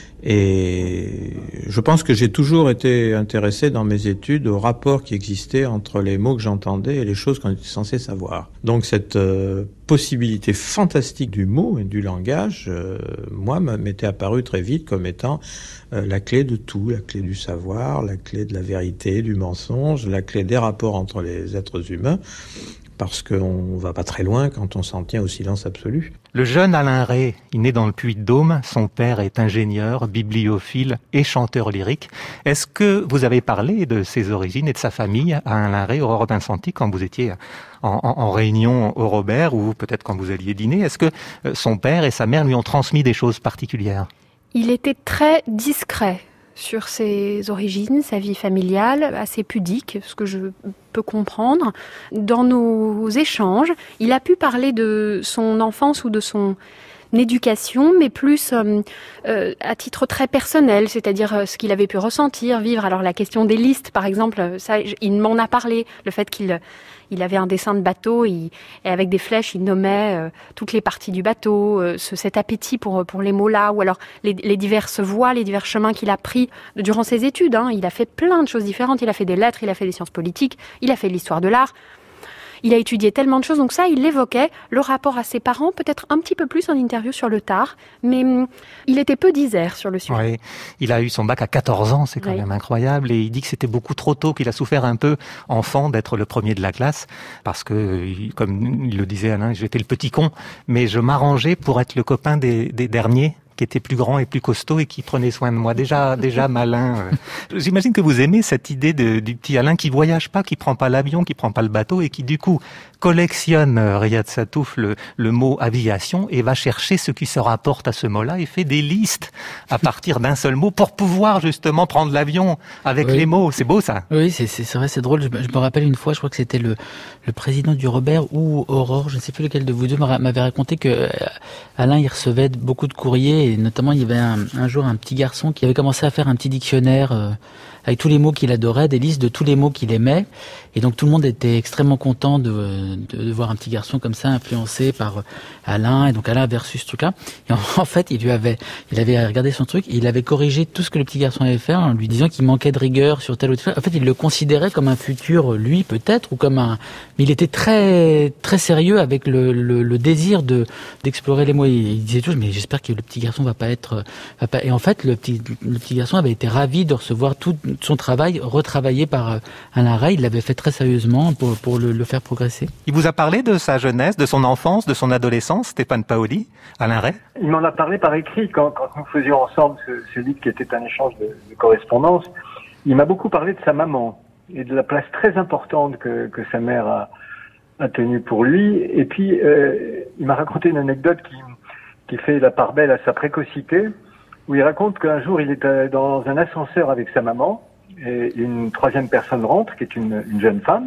A: Et je pense que j'ai toujours été intéressé dans mes études au rapport qui existait entre les mots que j'entendais et les choses qu'on était censé savoir. Donc cette euh, possibilité fantastique du mot et du langage, euh, moi, m'était apparue très vite comme étant euh, la clé de tout, la clé du savoir, la clé de la vérité, du mensonge, la clé des rapports entre les êtres humains, parce qu'on va pas très loin quand on s'en tient au silence absolu.
B: Le jeune Alain Rey, il naît dans le Puy-de-Dôme. Son père est ingénieur, bibliophile et chanteur lyrique. Est-ce que vous avez parlé de ses origines et de sa famille à Alain Rey, Aurore Vincenty, quand vous étiez en, en, en réunion au Robert, ou peut-être quand vous alliez dîner? Est-ce que son père et sa mère lui ont transmis des choses particulières?
C: Il était très discret sur ses origines, sa vie familiale, assez pudique, ce que je peux comprendre. Dans nos échanges, il a pu parler de son enfance ou de son éducation, mais plus euh, euh, à titre très personnel, c'est-à-dire euh, ce qu'il avait pu ressentir, vivre. Alors la question des listes, par exemple, ça, il m'en a parlé, le fait qu'il il avait un dessin de bateau et, et avec des flèches, il nommait euh, toutes les parties du bateau, euh, ce, cet appétit pour pour les mots-là, ou alors les, les diverses voies, les divers chemins qu'il a pris durant ses études. Hein. Il a fait plein de choses différentes, il a fait des lettres, il a fait des sciences politiques, il a fait de l'histoire de l'art. Il a étudié tellement de choses, donc ça, il l'évoquait, le rapport à ses parents, peut-être un petit peu plus en interview sur le tard, mais hum, il était peu disert sur le sujet.
B: Oui, il a eu son bac à quatorze ans, c'est quand
C: oui.
B: même incroyable, et il dit que c'était beaucoup trop tôt, qu'il a souffert un peu, enfant, d'être le premier de la classe, parce que, comme il le disait Alain, j'étais le petit con, mais je m'arrangeais pour être le copain des, des derniers, qui était plus grand et plus costaud et qui prenait soin de moi. Déjà, déjà malin. Euh. J'imagine que vous aimez cette idée de, du petit Alain qui voyage pas, qui prend pas l'avion, qui prend pas le bateau et qui, du coup, collectionne, euh, Riyad Satouf, le, le mot aviation et va chercher ce qui se rapporte à ce mot-là et fait des listes à partir d'un seul mot pour pouvoir, justement, prendre l'avion avec
D: oui.
B: les mots. C'est beau, ça.
D: Oui, c'est, c'est, c'est vrai, c'est drôle. Je, je me rappelle une fois, je crois que c'était le, le président du Robert ou Aurore, je ne sais plus lequel de vous deux, m'avait raconté que euh, Alain, il recevait beaucoup de courriers. Et notamment, il y avait un, un jour un petit garçon qui avait commencé à faire un petit dictionnaire euh, avec tous les mots qu'il adorait, des listes de tous les mots qu'il aimait. Et donc, tout le monde était extrêmement content de, de, de voir un petit garçon comme ça, influencé par Alain. Et donc, Alain versus ce truc-là. Et en, en fait, il lui avait, il avait regardé son truc et il avait corrigé tout ce que le petit garçon avait fait en lui disant qu'il manquait de rigueur sur tel ou tel. En fait, il le considérait comme un futur, lui, peut-être, ou comme un... Mais il était très, très sérieux avec le, le, le désir de, d'explorer les mots. Il, il disait toujours, mais j'espère que le petit garçon va pas être... Va pas... Et en fait, le petit, le petit garçon avait été ravi de recevoir tout son travail retravaillé par Alain Rey. Il l'avait fait très sérieusement pour, pour le, le faire progresser.
B: Il vous a parlé de sa jeunesse, de son enfance, de son adolescence, Stéphane Paoli, Alain Rey?
E: Il m'en a parlé par écrit quand, quand nous faisions ensemble ce, ce livre qui était un échange de, de correspondance. Il m'a beaucoup parlé de sa maman et de la place très importante que, que sa mère a, a tenue pour lui. Et puis, euh, il m'a raconté une anecdote qui, qui fait la part belle à sa précocité, où il raconte qu'un jour, il était dans un ascenseur avec sa maman, et une troisième personne rentre, qui est une, une jeune femme,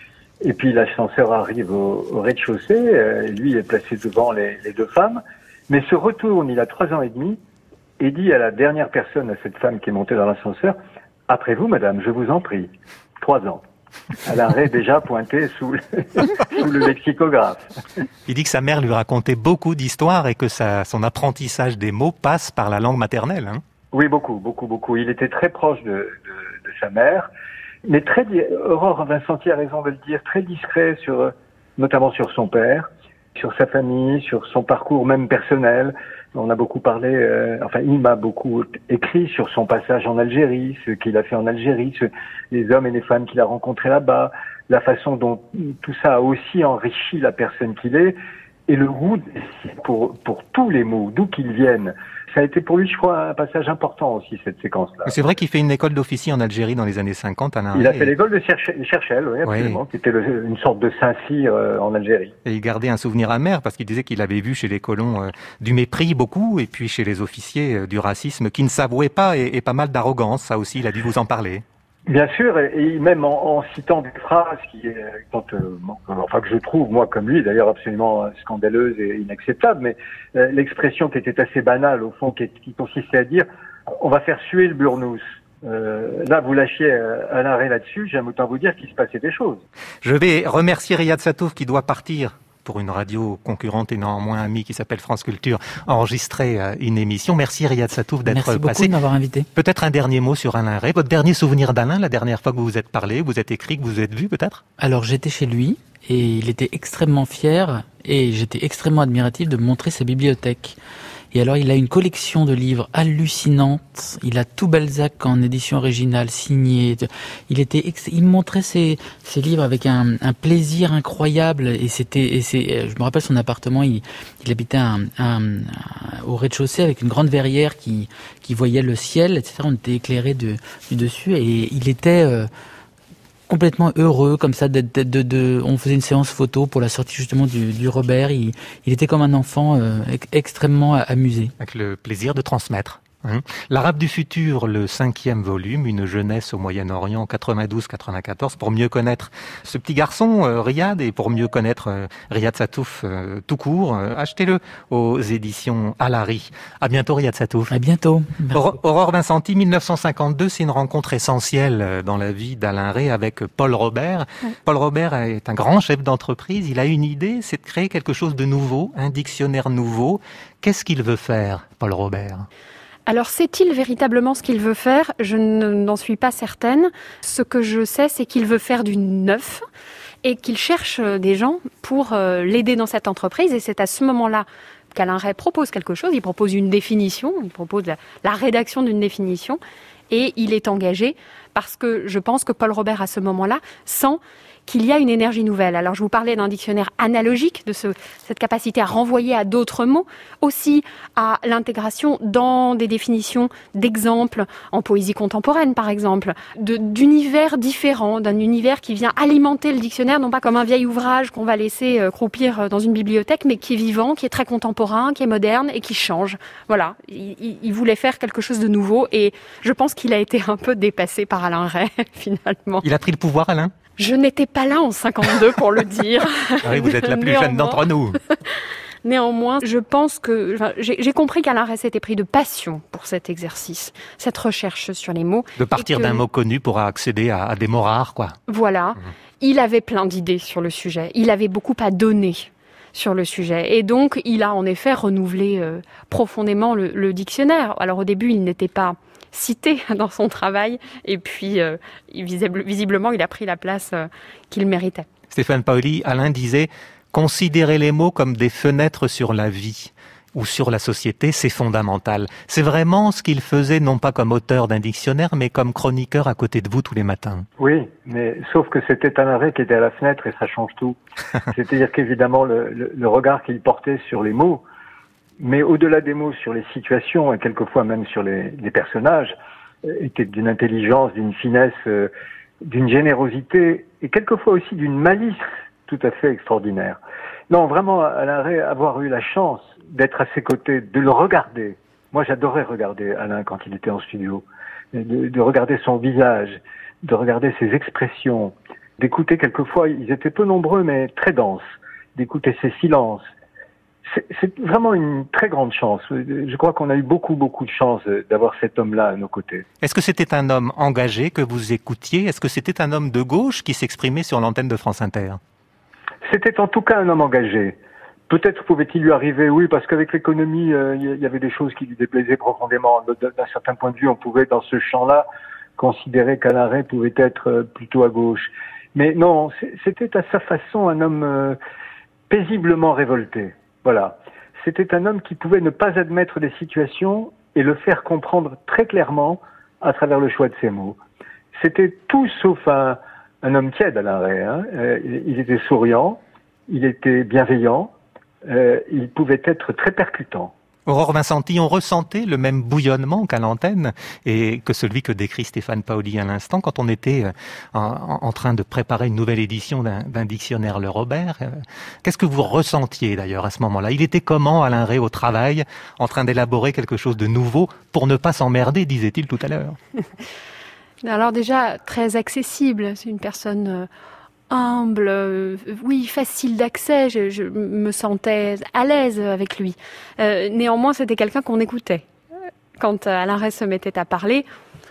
E: et puis l'ascenseur arrive au, au rez-de-chaussée, euh, lui est placé devant les, les deux femmes, mais se retourne, il a trois ans et demi, et dit à la dernière personne, à cette femme qui est montée dans l'ascenseur, « Après vous, madame, je vous en prie. » Trois ans. Alain Rey déjà pointé sous le, sous le lexicographe.
B: Il dit que sa mère lui racontait beaucoup d'histoires et que sa, son apprentissage des mots passe par la langue maternelle. Hein.
E: Oui, beaucoup, beaucoup, beaucoup. Il était très proche de, de, de sa mère, mais très, Aurore Vincenty a raison de le dire, très discret sur, notamment sur son père, sur sa famille, sur son parcours même personnel. On a beaucoup parlé, euh, enfin, il m'a beaucoup écrit sur son passage en Algérie, ce qu'il a fait en Algérie, ce, les hommes et les femmes qu'il a rencontrés là-bas, la façon dont tout ça a aussi enrichi la personne qu'il est, et le goût pour, pour tous les mots, d'où qu'ils viennent. Ça a été pour lui, je crois, un passage important aussi, cette séquence-là.
B: C'est vrai qu'il fait une école d'officier en Algérie dans les années cinquante. Alain
E: il a
B: et...
E: fait l'école de Cherchel, oui, absolument, oui. Qui était le, une sorte de Saint-Cyr euh, en Algérie.
B: Et il gardait un souvenir amer parce qu'il disait qu'il avait vu chez les colons euh, du mépris beaucoup, et puis chez les officiers euh, du racisme qui ne s'avouait pas et, et pas mal d'arrogance. Ça aussi, il a dû vous en parler.
E: Bien sûr, et même en, en citant des phrases qui, quand, euh, enfin que je trouve moi comme lui d'ailleurs absolument scandaleuses et inacceptables, mais euh, l'expression qui était assez banale au fond, qui, qui consistait à dire on va faire suer le burnous. Euh, là, vous lâchiez un arrêt là-dessus. J'aime autant vous dire qu'il se passait des choses.
B: Je vais remercier Riyad Satouf qui doit partir pour une radio concurrente et néanmoins amie qui s'appelle France Culture, enregistrer une émission. Merci Riyad Satouf d'être passé.
D: Merci beaucoup de m'avoir invité.
B: Peut-être un dernier mot sur Alain Rey. Votre dernier souvenir d'Alain, la dernière fois que vous vous êtes parlé, vous êtes écrit, que vous vous êtes vu peut-être?
D: Alors j'étais chez lui et il était extrêmement fier et j'étais extrêmement admiratif de me montrer sa bibliothèque. Et alors, il a une collection de livres hallucinante. Il a tout Balzac en édition originale, signé. Il était, il me montrait ses, ses livres avec un, un plaisir incroyable. Et c'était, et c'est, je me rappelle son appartement. Il, il habitait un, un, un, au rez-de-chaussée avec une grande verrière qui, qui voyait le ciel, et cetera. On était éclairés de, du dessus et il était euh, complètement heureux comme ça de, de, de, de on faisait une séance photo pour la sortie justement du, du Robert. Il, il était comme un enfant euh, extrêmement amusé,
B: avec le plaisir de transmettre. Hein. L'Arabe du futur, le cinquième volume, une jeunesse au Moyen-Orient quatre-vingt-douze quatre-vingt-quatorze, pour mieux connaître ce petit garçon euh, Riyad et pour mieux connaître euh, Riyad Satouf euh, tout court, euh, achetez-le aux éditions Alary. À bientôt Riyad Satouf.
D: À bientôt.
B: Aurore, Aurore Vincenti, mille neuf cent cinquante-deux, c'est une rencontre essentielle dans la vie d'Alain Rey avec Paul Robert. Oui. Paul Robert est un grand chef d'entreprise, il a une idée, c'est de créer quelque chose de nouveau, un dictionnaire nouveau. Qu'est-ce qu'il veut faire, Paul Robert ?
C: Alors, sait-il véritablement ce qu'il veut faire ? Je n'en suis pas certaine. Ce que je sais, c'est qu'il veut faire du neuf et qu'il cherche des gens pour l'aider dans cette entreprise. Et c'est à ce moment-là qu'Alain Rey propose quelque chose. Il propose une définition, il propose la, la rédaction d'une définition. Et il est engagé parce que je pense que Paul Robert, à ce moment-là, sent qu'il y a une énergie nouvelle. Alors, je vous parlais d'un dictionnaire analogique, de ce, cette capacité à renvoyer à d'autres mots, aussi à l'intégration dans des définitions d'exemples, en poésie contemporaine, par exemple, de, d'univers différents, d'un univers qui vient alimenter le dictionnaire, non pas comme un vieil ouvrage qu'on va laisser euh, croupir dans une bibliothèque, mais qui est vivant, qui est très contemporain, qui est moderne et qui change. Voilà, il, il voulait faire quelque chose de nouveau et je pense qu'il a été un peu dépassé par Alain Rey, finalement.
B: Il a pris le pouvoir, Alain ?
C: Je n'étais pas là en cinquante-deux pour le dire.
B: Ah oui, vous êtes la plus Néanmoins. jeune d'entre nous.
C: Néanmoins, je pense que enfin, j'ai, j'ai compris qu'Alain Rey s'était pris de passion pour cet exercice, cette recherche sur les mots.
B: De partir que, d'un mot connu pour accéder à, à des mots rares, quoi.
C: Voilà. Mmh. Il avait plein d'idées sur le sujet. Il avait beaucoup à donner sur le sujet. Et donc, il a en effet renouvelé euh, profondément le, le dictionnaire. Alors, au début, il n'était pas cité dans son travail et puis euh, visible, visiblement il a pris la place euh, qu'il méritait.
B: Stéphane Paoli, Alain disait « Considérer les mots comme des fenêtres sur la vie ou sur la société, c'est fondamental ». C'est vraiment ce qu'il faisait, non pas comme auteur d'un dictionnaire, mais comme chroniqueur à côté de vous tous les matins.
E: Oui, mais sauf que c'était Alain Rey qui était à la fenêtre et ça change tout. C'est-à-dire qu'évidemment, le, le, le regard qu'il portait sur les mots, mais au-delà des mots, sur les situations et quelquefois même sur les, les personnages, euh, était d'une intelligence, d'une finesse, euh, d'une générosité et quelquefois aussi d'une malice tout à fait extraordinaire. Non, vraiment, Alain Rey, avoir eu la chance d'être à ses côtés, de le regarder. Moi, j'adorais regarder Alain quand il était en studio, de, de regarder son visage, de regarder ses expressions, d'écouter quelquefois, ils étaient peu nombreux mais très denses, d'écouter ses silences. C'est, c'est vraiment une très grande chance. Je crois qu'on a eu beaucoup, beaucoup de chance d'avoir cet homme-là à nos côtés.
B: Est-ce que c'était un homme engagé que vous écoutiez ? Est-ce que c'était un homme de gauche qui s'exprimait sur l'antenne de France Inter ?
E: C'était en tout cas un homme engagé. Peut-être pouvait-il lui arriver, oui, parce qu'avec l'économie, euh, il y avait des choses qui lui déplaisaient profondément. D'un certain point de vue, on pouvait, dans ce champ-là, considérer qu'Alain Rey pouvait être plutôt à gauche. Mais non, c'était à sa façon un homme euh, paisiblement révolté. Voilà. C'était un homme qui pouvait ne pas admettre des situations et le faire comprendre très clairement à travers le choix de ses mots. C'était tout sauf un, un homme tiède, Alain Rey. Hein. Euh, il était souriant, il était bienveillant, euh, il pouvait être très percutant.
B: Aurore Vincenti, on ressentait le même bouillonnement qu'à l'antenne et que celui que décrit Stéphane Paoli à l'instant quand on était en, en train de préparer une nouvelle édition d'un, d'un dictionnaire Le Robert. Qu'est-ce que vous ressentiez d'ailleurs à ce moment-là ? Il était comment Alain Rey au travail, en train d'élaborer quelque chose de nouveau pour ne pas s'emmerder, disait-il tout à l'heure ?
C: Alors déjà, très accessible. C'est une personne euh, humble, euh, oui, facile d'accès. Je, je me sentais à l'aise avec lui. Euh, néanmoins, c'était quelqu'un qu'on écoutait. Quand Alain Rey se mettait à parler,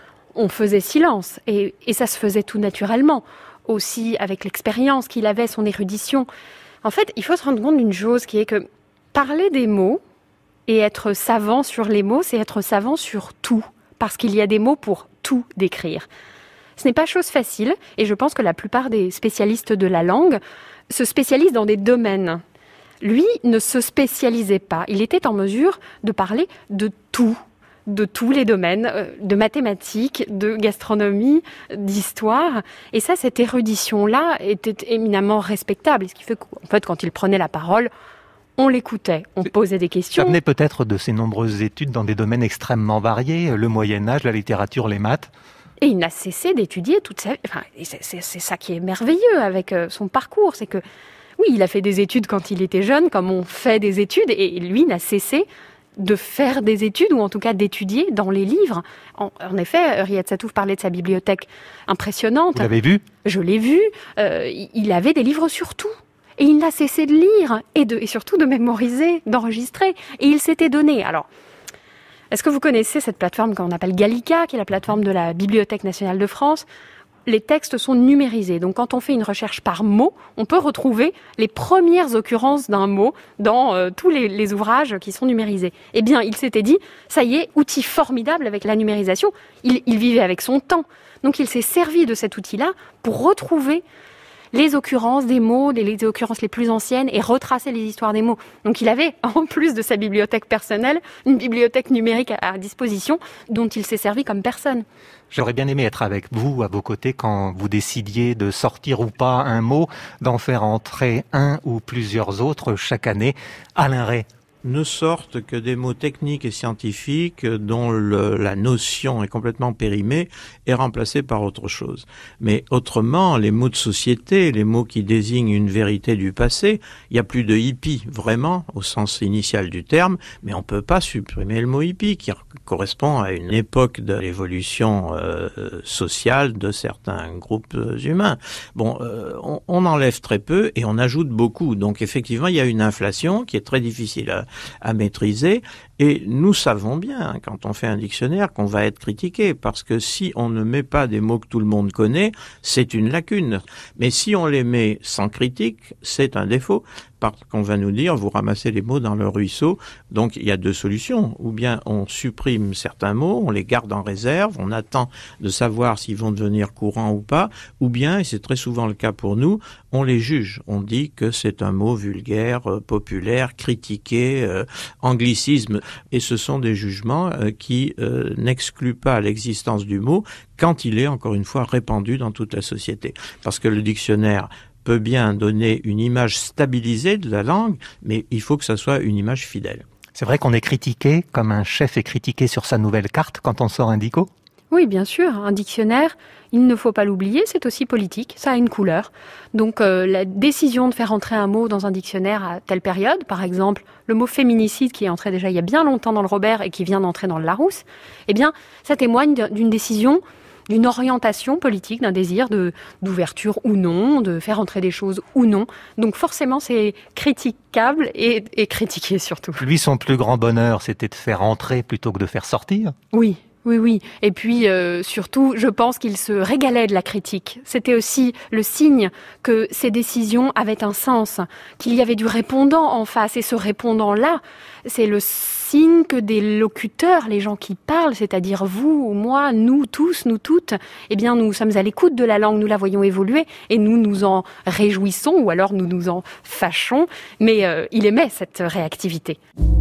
C: on faisait silence. Et, et ça se faisait tout naturellement. Aussi avec l'expérience qu'il avait, son érudition. En fait, il faut se rendre compte d'une chose qui est que parler des mots et être savant sur les mots, c'est être savant sur tout. Parce qu'il y a des mots pour tout décrire. Ce n'est pas chose facile, et je pense que la plupart des spécialistes de la langue se spécialisent dans des domaines. Lui ne se spécialisait pas. Il était en mesure de parler de tout, de tous les domaines, de mathématiques, de gastronomie, d'histoire. Et ça, cette érudition-là était éminemment respectable. Ce qui fait qu'en fait, quand il prenait la parole, on l'écoutait, on posait des questions.
B: Ça venait peut-être de ses nombreuses études dans des domaines extrêmement variés, le Moyen-Âge, la littérature, les maths.
C: Et il n'a cessé d'étudier toute sa vie. Enfin, c'est, c'est, c'est ça qui est merveilleux avec son parcours, c'est que, oui, il a fait des études quand il était jeune, comme on fait des études, et lui n'a cessé de faire des études, ou en tout cas d'étudier dans les livres. En, en effet, Riyad Satouf parlait de sa bibliothèque impressionnante.
B: Vous l'avez vu ?
C: Je l'ai vu. Euh, il avait des livres sur tout. Et il n'a cessé de lire, et, de, et surtout de mémoriser, d'enregistrer. Et il s'était donné. Alors, est-ce que vous connaissez cette plateforme qu'on appelle Gallica, qui est la plateforme de la Bibliothèque nationale de France ? Les textes sont numérisés. Donc, quand on fait une recherche par mot, on peut retrouver les premières occurrences d'un mot dans euh, tous les, les ouvrages qui sont numérisés. Eh bien, il s'était dit, ça y est, outil formidable avec la numérisation. Il, il vivait avec son temps. Donc, il s'est servi de cet outil-là pour retrouver les occurrences des mots, les, les occurrences les plus anciennes, et retracer les histoires des mots. Donc il avait, en plus de sa bibliothèque personnelle, une bibliothèque numérique à, à disposition dont il s'est servi comme personne.
B: J'aurais bien aimé être avec vous, à vos côtés, quand vous décidiez de sortir ou pas un mot, d'en faire entrer un ou plusieurs autres chaque année. Alain Rey.
A: Ne sortent que des mots techniques et scientifiques dont le, la notion est complètement périmée et remplacée par autre chose. Mais autrement, les mots de société, les mots qui désignent une vérité du passé, il n'y a plus de hippie, vraiment, au sens initial du terme, mais on ne peut pas supprimer le mot hippie, qui correspond à une époque de l'évolution euh, sociale de certains groupes humains. Bon, euh, on, on enlève très peu et on ajoute beaucoup. Donc effectivement, il y a une inflation qui est très difficile à à maîtriser, et nous savons bien, quand on fait un dictionnaire, qu'on va être critiqué, parce que si on ne met pas des mots que tout le monde connaît, c'est une lacune. Mais si on les met sans critique, c'est un défaut, parce qu'on va nous dire, vous ramassez les mots dans le ruisseau. Donc il y a deux solutions, ou bien on supprime certains mots, on les garde en réserve, on attend de savoir s'ils vont devenir courants ou pas, ou bien, et c'est très souvent le cas pour nous, on les juge, on dit que c'est un mot vulgaire, euh, populaire, critiqué, euh, anglicisme, et ce sont des jugements euh, qui euh, n'excluent pas l'existence du mot quand il est, encore une fois, répandu dans toute la société. Parce que le dictionnaire peut bien donner une image stabilisée de la langue, mais il faut que ça soit une image fidèle.
B: C'est vrai qu'on est critiqué, comme un chef est critiqué sur sa nouvelle carte quand on sort un dico ?
C: Oui, bien sûr. Un dictionnaire, il ne faut pas l'oublier, c'est aussi politique, ça a une couleur. Donc euh, la décision de faire entrer un mot dans un dictionnaire à telle période, par exemple le mot féminicide qui est entré déjà il y a bien longtemps dans le Robert et qui vient d'entrer dans le Larousse, eh bien ça témoigne d'une décision, d'une orientation politique, d'un désir de, d'ouverture ou non, de faire entrer des choses ou non. Donc forcément, c'est critiquable et, et critiqué surtout.
B: Lui, son plus grand bonheur, c'était de faire entrer plutôt que de faire sortir ?
C: Oui. Oui, oui. Et puis, euh, surtout, je pense qu'il se régalait de la critique. C'était aussi le signe que ses décisions avaient un sens, qu'il y avait du répondant en face. Et ce répondant-là, c'est le signe que des locuteurs, les gens qui parlent, c'est-à-dire vous, moi, nous tous, nous toutes, eh bien, nous sommes à l'écoute de la langue, nous la voyons évoluer et nous nous en réjouissons ou alors nous nous en fâchons. Mais euh, il aimait cette réactivité.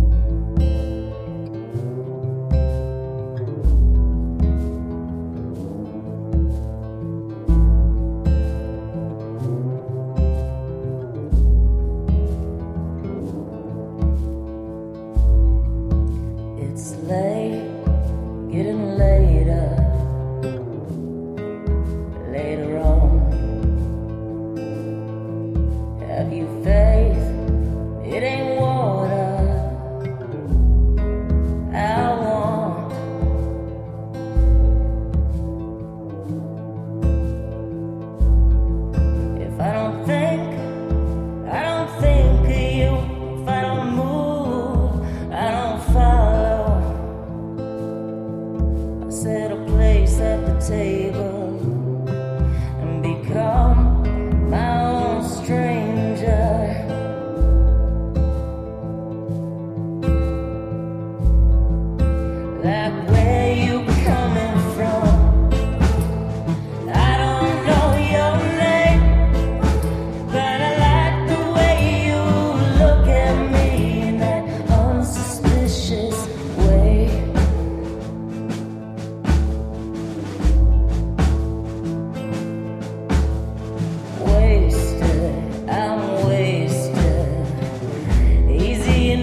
J: Late, getting later, later on. Have you faith? It ain't water,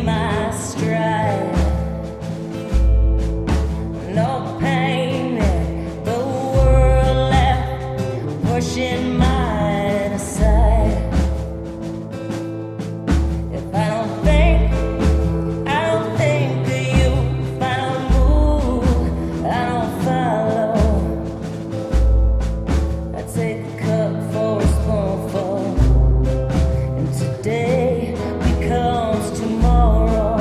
J: my stride. No pain in the world left pushing mine aside. If I don't think, I don't think of you. If I don't move, I don't follow. I take a cup for a spoonful, and today becomes tomorrow.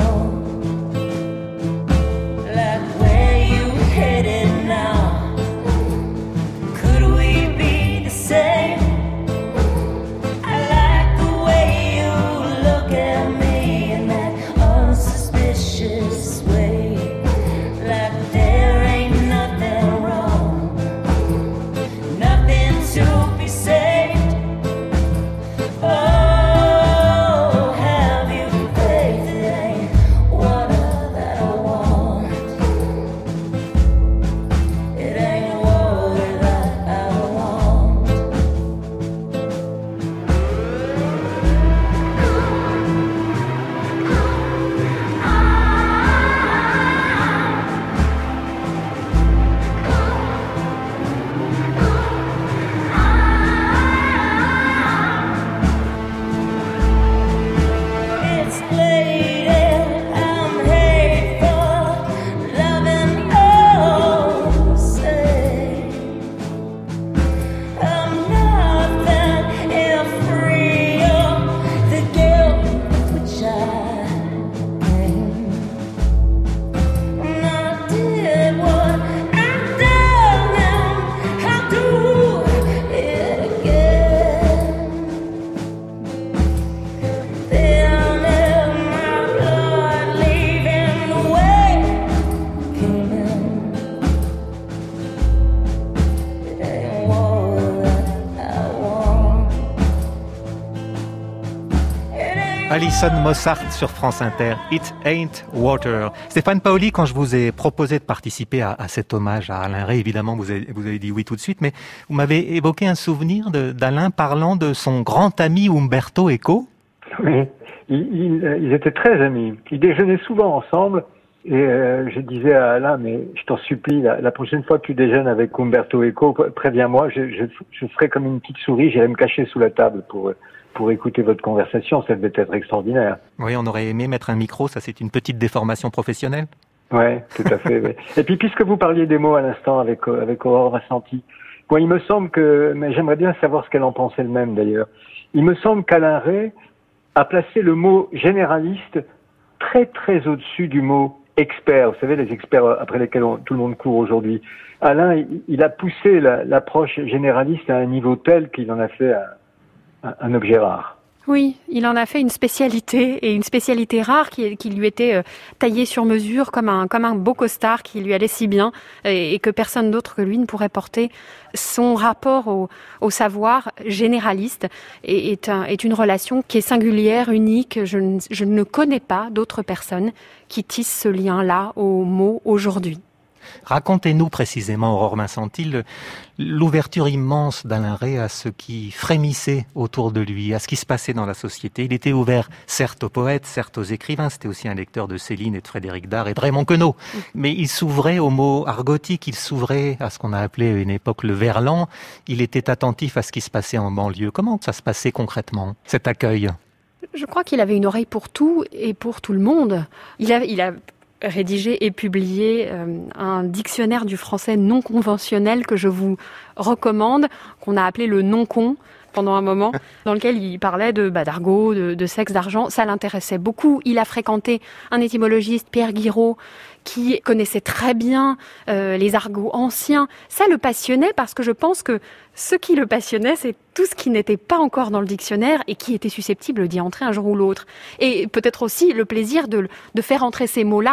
J: Like where you headed now? Could we be the same? I like the way you look at me in that unsuspicious way. Like there ain't nothing wrong, nothing to be saved. Oh, have you faith? It ain't water that I want. It ain't water that I want. It's late and I'm hateful, loving all the same. I'm nothing if free of the guilt with which I came. And I did what I've done and I'll do it again. Then in my blood, leaving the way it came in. It ain't water that I want. It ain't
B: Alison Mossart sur France Inter, It Ain't Water. Stéphane Paoli, quand je vous ai proposé de participer à, à cet hommage à Alain Rey, évidemment vous avez, vous avez dit oui tout de suite, mais vous m'avez évoqué un souvenir de- d'Alain parlant de son grand ami Umberto Eco.
E: Oui, ils, ils, ils étaient très amis. Ils déjeunaient souvent ensemble. Et euh, je disais à Alain, mais je t'en supplie, la, la prochaine fois que tu déjeunes avec Umberto Eco, préviens-moi, je, je, je ferai comme une petite souris, j'irai me cacher sous la table pour, pour écouter votre conversation. Ça devait être extraordinaire.
B: Oui, on aurait aimé mettre un micro, ça c'est une petite déformation professionnelle.
E: Ouais, tout à fait. Ouais. Et puis, puisque vous parliez des mots à l'instant avec, avec Aurore Vassanti, moi, il me semble que, mais j'aimerais bien savoir ce qu'elle en pensait elle-même d'ailleurs. Il me semble qu'Alain Rey a placé le mot généraliste très très au-dessus du mot expert. Vous savez, les experts après lesquels on- tout le monde court aujourd'hui. Alain, il, il a poussé la- l'approche généraliste à un niveau tel qu'il en a fait un, un- un objet rare.
C: Oui, il en a fait une spécialité, et une spécialité rare qui, qui lui était euh, taillée sur mesure comme un, comme un beau costard qui lui allait si bien, et, et que personne d'autre que lui ne pourrait porter. Son rapport au, au savoir généraliste est, est, un, est une relation qui est singulière, unique. Je ne, je ne connais pas d'autres personnes qui tissent ce lien-là au mot aujourd'hui.
B: Racontez-nous précisément, Aurore Vassanti, le- l'ouverture immense d'Alain Rey à ce qui frémissait autour de lui, à ce qui se passait dans la société. Il était ouvert, certes aux poètes, certes aux écrivains, c'était aussi un lecteur de Céline et de Frédéric Dard et de Raymond Queneau, mais il s'ouvrait aux mots argotiques, il s'ouvrait à ce qu'on a appelé à une époque le verlan, il était attentif à ce qui se passait en banlieue. Comment ça se passait concrètement, cet accueil ?
C: Je crois qu'il avait une oreille pour tout et pour tout le monde. Il a, il a rédigé et publié euh, un dictionnaire du français non conventionnel que je vous recommande, qu'on a appelé le non-con pendant un moment, dans lequel il parlait de bah, d'argot, de, de sexe, d'argent. Ça l'intéressait beaucoup. Il a fréquenté un étymologiste, Pierre Guiraud, qui connaissait très bien euh, les argots anciens. Ça le passionnait parce que je pense que ce qui le passionnait, c'est tout ce qui n'était pas encore dans le dictionnaire et qui était susceptible d'y entrer un jour ou l'autre. Et peut-être aussi le plaisir de, de faire entrer ces mots-là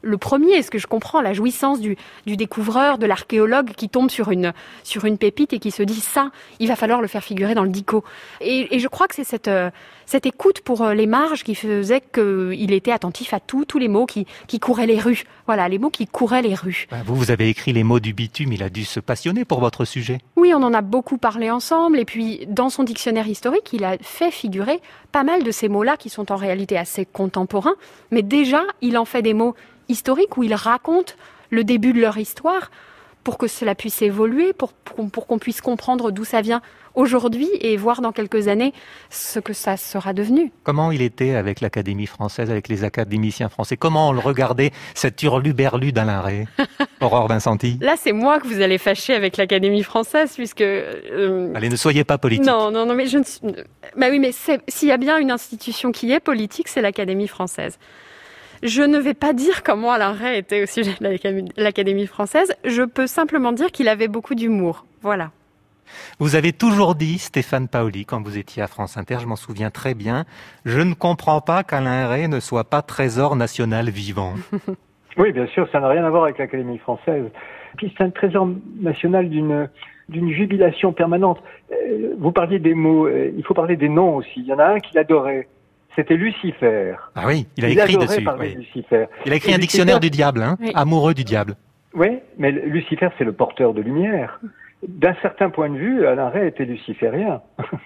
C: le premier, ce que je comprends, la jouissance du, du découvreur, de l'archéologue qui tombe sur une, sur une pépite et qui se dit ça, il va falloir le faire figurer dans le dico. Et, et je crois que c'est cette, euh, cette écoute pour euh, les marges qui faisait qu'il était attentif à tout, tous les mots qui, qui couraient les rues. Voilà, les mots qui couraient les rues.
B: Vous, vous avez écrit les mots du bitume, il a dû se passionner pour votre sujet.
C: Oui, on en a beaucoup parlé ensemble. Et puis, dans son dictionnaire historique, il a fait figurer pas mal de ces mots-là qui sont en réalité assez contemporains. Mais déjà, il en fait des mots historiques où il raconte le début de leur histoire pour que cela puisse évoluer, pour, pour, pour qu'on puisse comprendre d'où ça vient aujourd'hui et voir dans quelques années ce que ça sera devenu.
B: Comment il était avec l'Académie française, avec les académiciens français? Comment on le regardait, cet hurluberlu d'Alain Rey? Aurore Vincenti.
C: Là, c'est moi que vous allez fâcher avec l'Académie française, puisque... Euh...
B: Allez, ne soyez pas politique.
C: Non, non, non, mais je ne suis... Bah oui, mais c'est... s'il y a bien une institution qui est politique, c'est l'Académie française. Je ne vais pas dire comment Alain Rey était au sujet de l'Académie française. Je peux simplement dire qu'il avait beaucoup d'humour. Voilà.
B: Vous avez toujours dit, Stéphane Paoli, quand vous étiez à France Inter, je m'en souviens très bien, je ne comprends pas qu'Alain Rey ne soit pas trésor national vivant.
E: Oui, bien sûr, ça n'a rien à voir avec l'Académie française. Puis c'est un trésor national d'une d'une jubilation permanente. Vous parliez des mots, il faut parler des noms aussi. Il y en a un qu'il adorait. C'était Lucifer.
B: Ah oui, il a
E: il
B: écrit dessus. Oui.
E: Lucifer.
B: Il a écrit
E: Et
B: un
E: Lucifer,
B: dictionnaire du diable, hein,
C: oui.
B: Amoureux du diable.
E: Oui, mais Lucifer, c'est le porteur de lumière. D'un certain point de vue, Alain Rey était luciférien.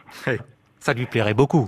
B: Ça lui plairait beaucoup.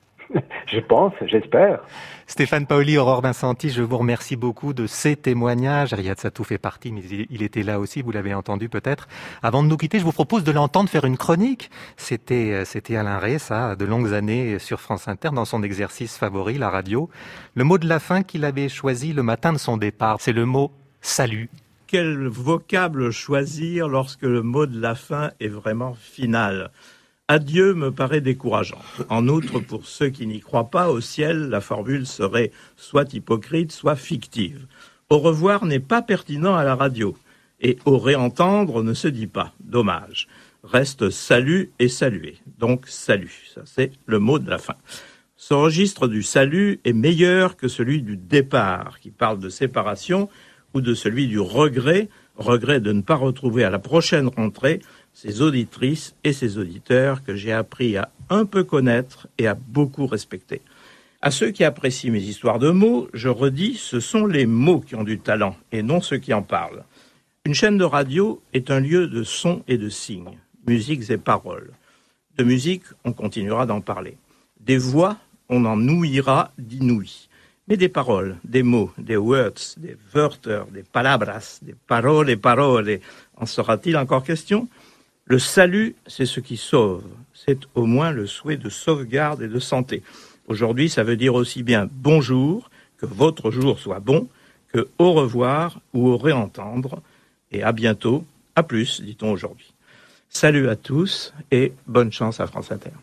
E: Je pense, j'espère.
B: Stéphane Paoli, Aurore Vincenti, je vous remercie beaucoup de ces témoignages. Riyad Sattouf fait partie, mais il était là aussi, vous l'avez entendu peut-être. Avant de nous quitter, je vous propose de l'entendre faire une chronique. C'était, c'était Alain Rey, ça, de longues années sur France Inter, dans son exercice favori, la radio. Le mot de la fin qu'il avait choisi le matin de son départ, c'est le mot « salut ».
A: Quel vocable choisir lorsque le mot de la fin est vraiment final ? Adieu me paraît décourageant. En outre, pour ceux qui n'y croient pas au ciel, la formule serait soit hypocrite, soit fictive. Au revoir n'est pas pertinent à la radio. Et au réentendre ne se dit pas. Dommage. Reste salut et saluer. Donc salut. Ça, c'est le mot de la fin. Ce registre du salut est meilleur que celui du départ, qui parle de séparation, ou de celui du regret, regret de ne pas retrouver à la prochaine rentrée ces auditrices et ces auditeurs que j'ai appris à un peu connaître et à beaucoup respecter. À ceux qui apprécient mes histoires de mots, je redis, ce sont les mots qui ont du talent et non ceux qui en parlent. Une chaîne de radio est un lieu de sons et de signes, musiques et paroles. De musique, on continuera d'en parler. Des voix, on en ouïra d'inouïs. Mais des paroles, des mots, des words, des Wörter, des palabras, des paroles et paroles, en sera-t-il encore question ? Le salut, c'est ce qui sauve. C'est au moins le souhait de sauvegarde et de santé. Aujourd'hui, ça veut dire aussi bien bonjour, que votre jour soit bon, que au revoir ou au réentendre. Et à bientôt, à plus, dit-on aujourd'hui. Salut à tous et bonne chance à France Inter.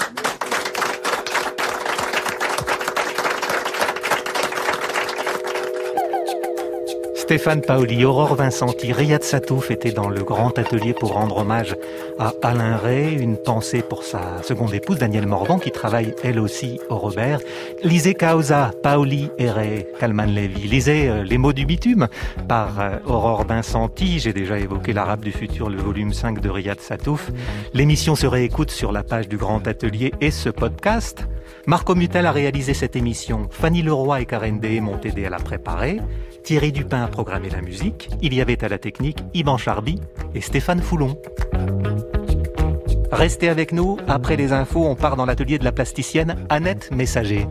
B: Stéphane Paoli, Aurore Vincenti, Riyad Sattouf étaient dans le grand atelier pour rendre hommage à Alain Rey. Une pensée pour sa seconde épouse, Danielle Morvan, qui travaille elle aussi au Robert. Lisez Causa, Paoli et Rey, Kalman Levy. Lisez euh, Les mots du bitume par euh, Aurore Vincenti. J'ai déjà évoqué L'Arabe du futur, le volume cinq de Riyad Sattouf. L'émission se réécoute sur la page du grand atelier et ce podcast. Marco Mutel a réalisé cette émission. Fanny Leroy et Karen Day m'ont aidé à la préparer. Thierry Dupin a programmé la musique. Il y avait à la technique Yvan Charby et Stéphane Foulon. Restez avec nous. Après les infos, on part dans l'atelier de la plasticienne Annette Messager.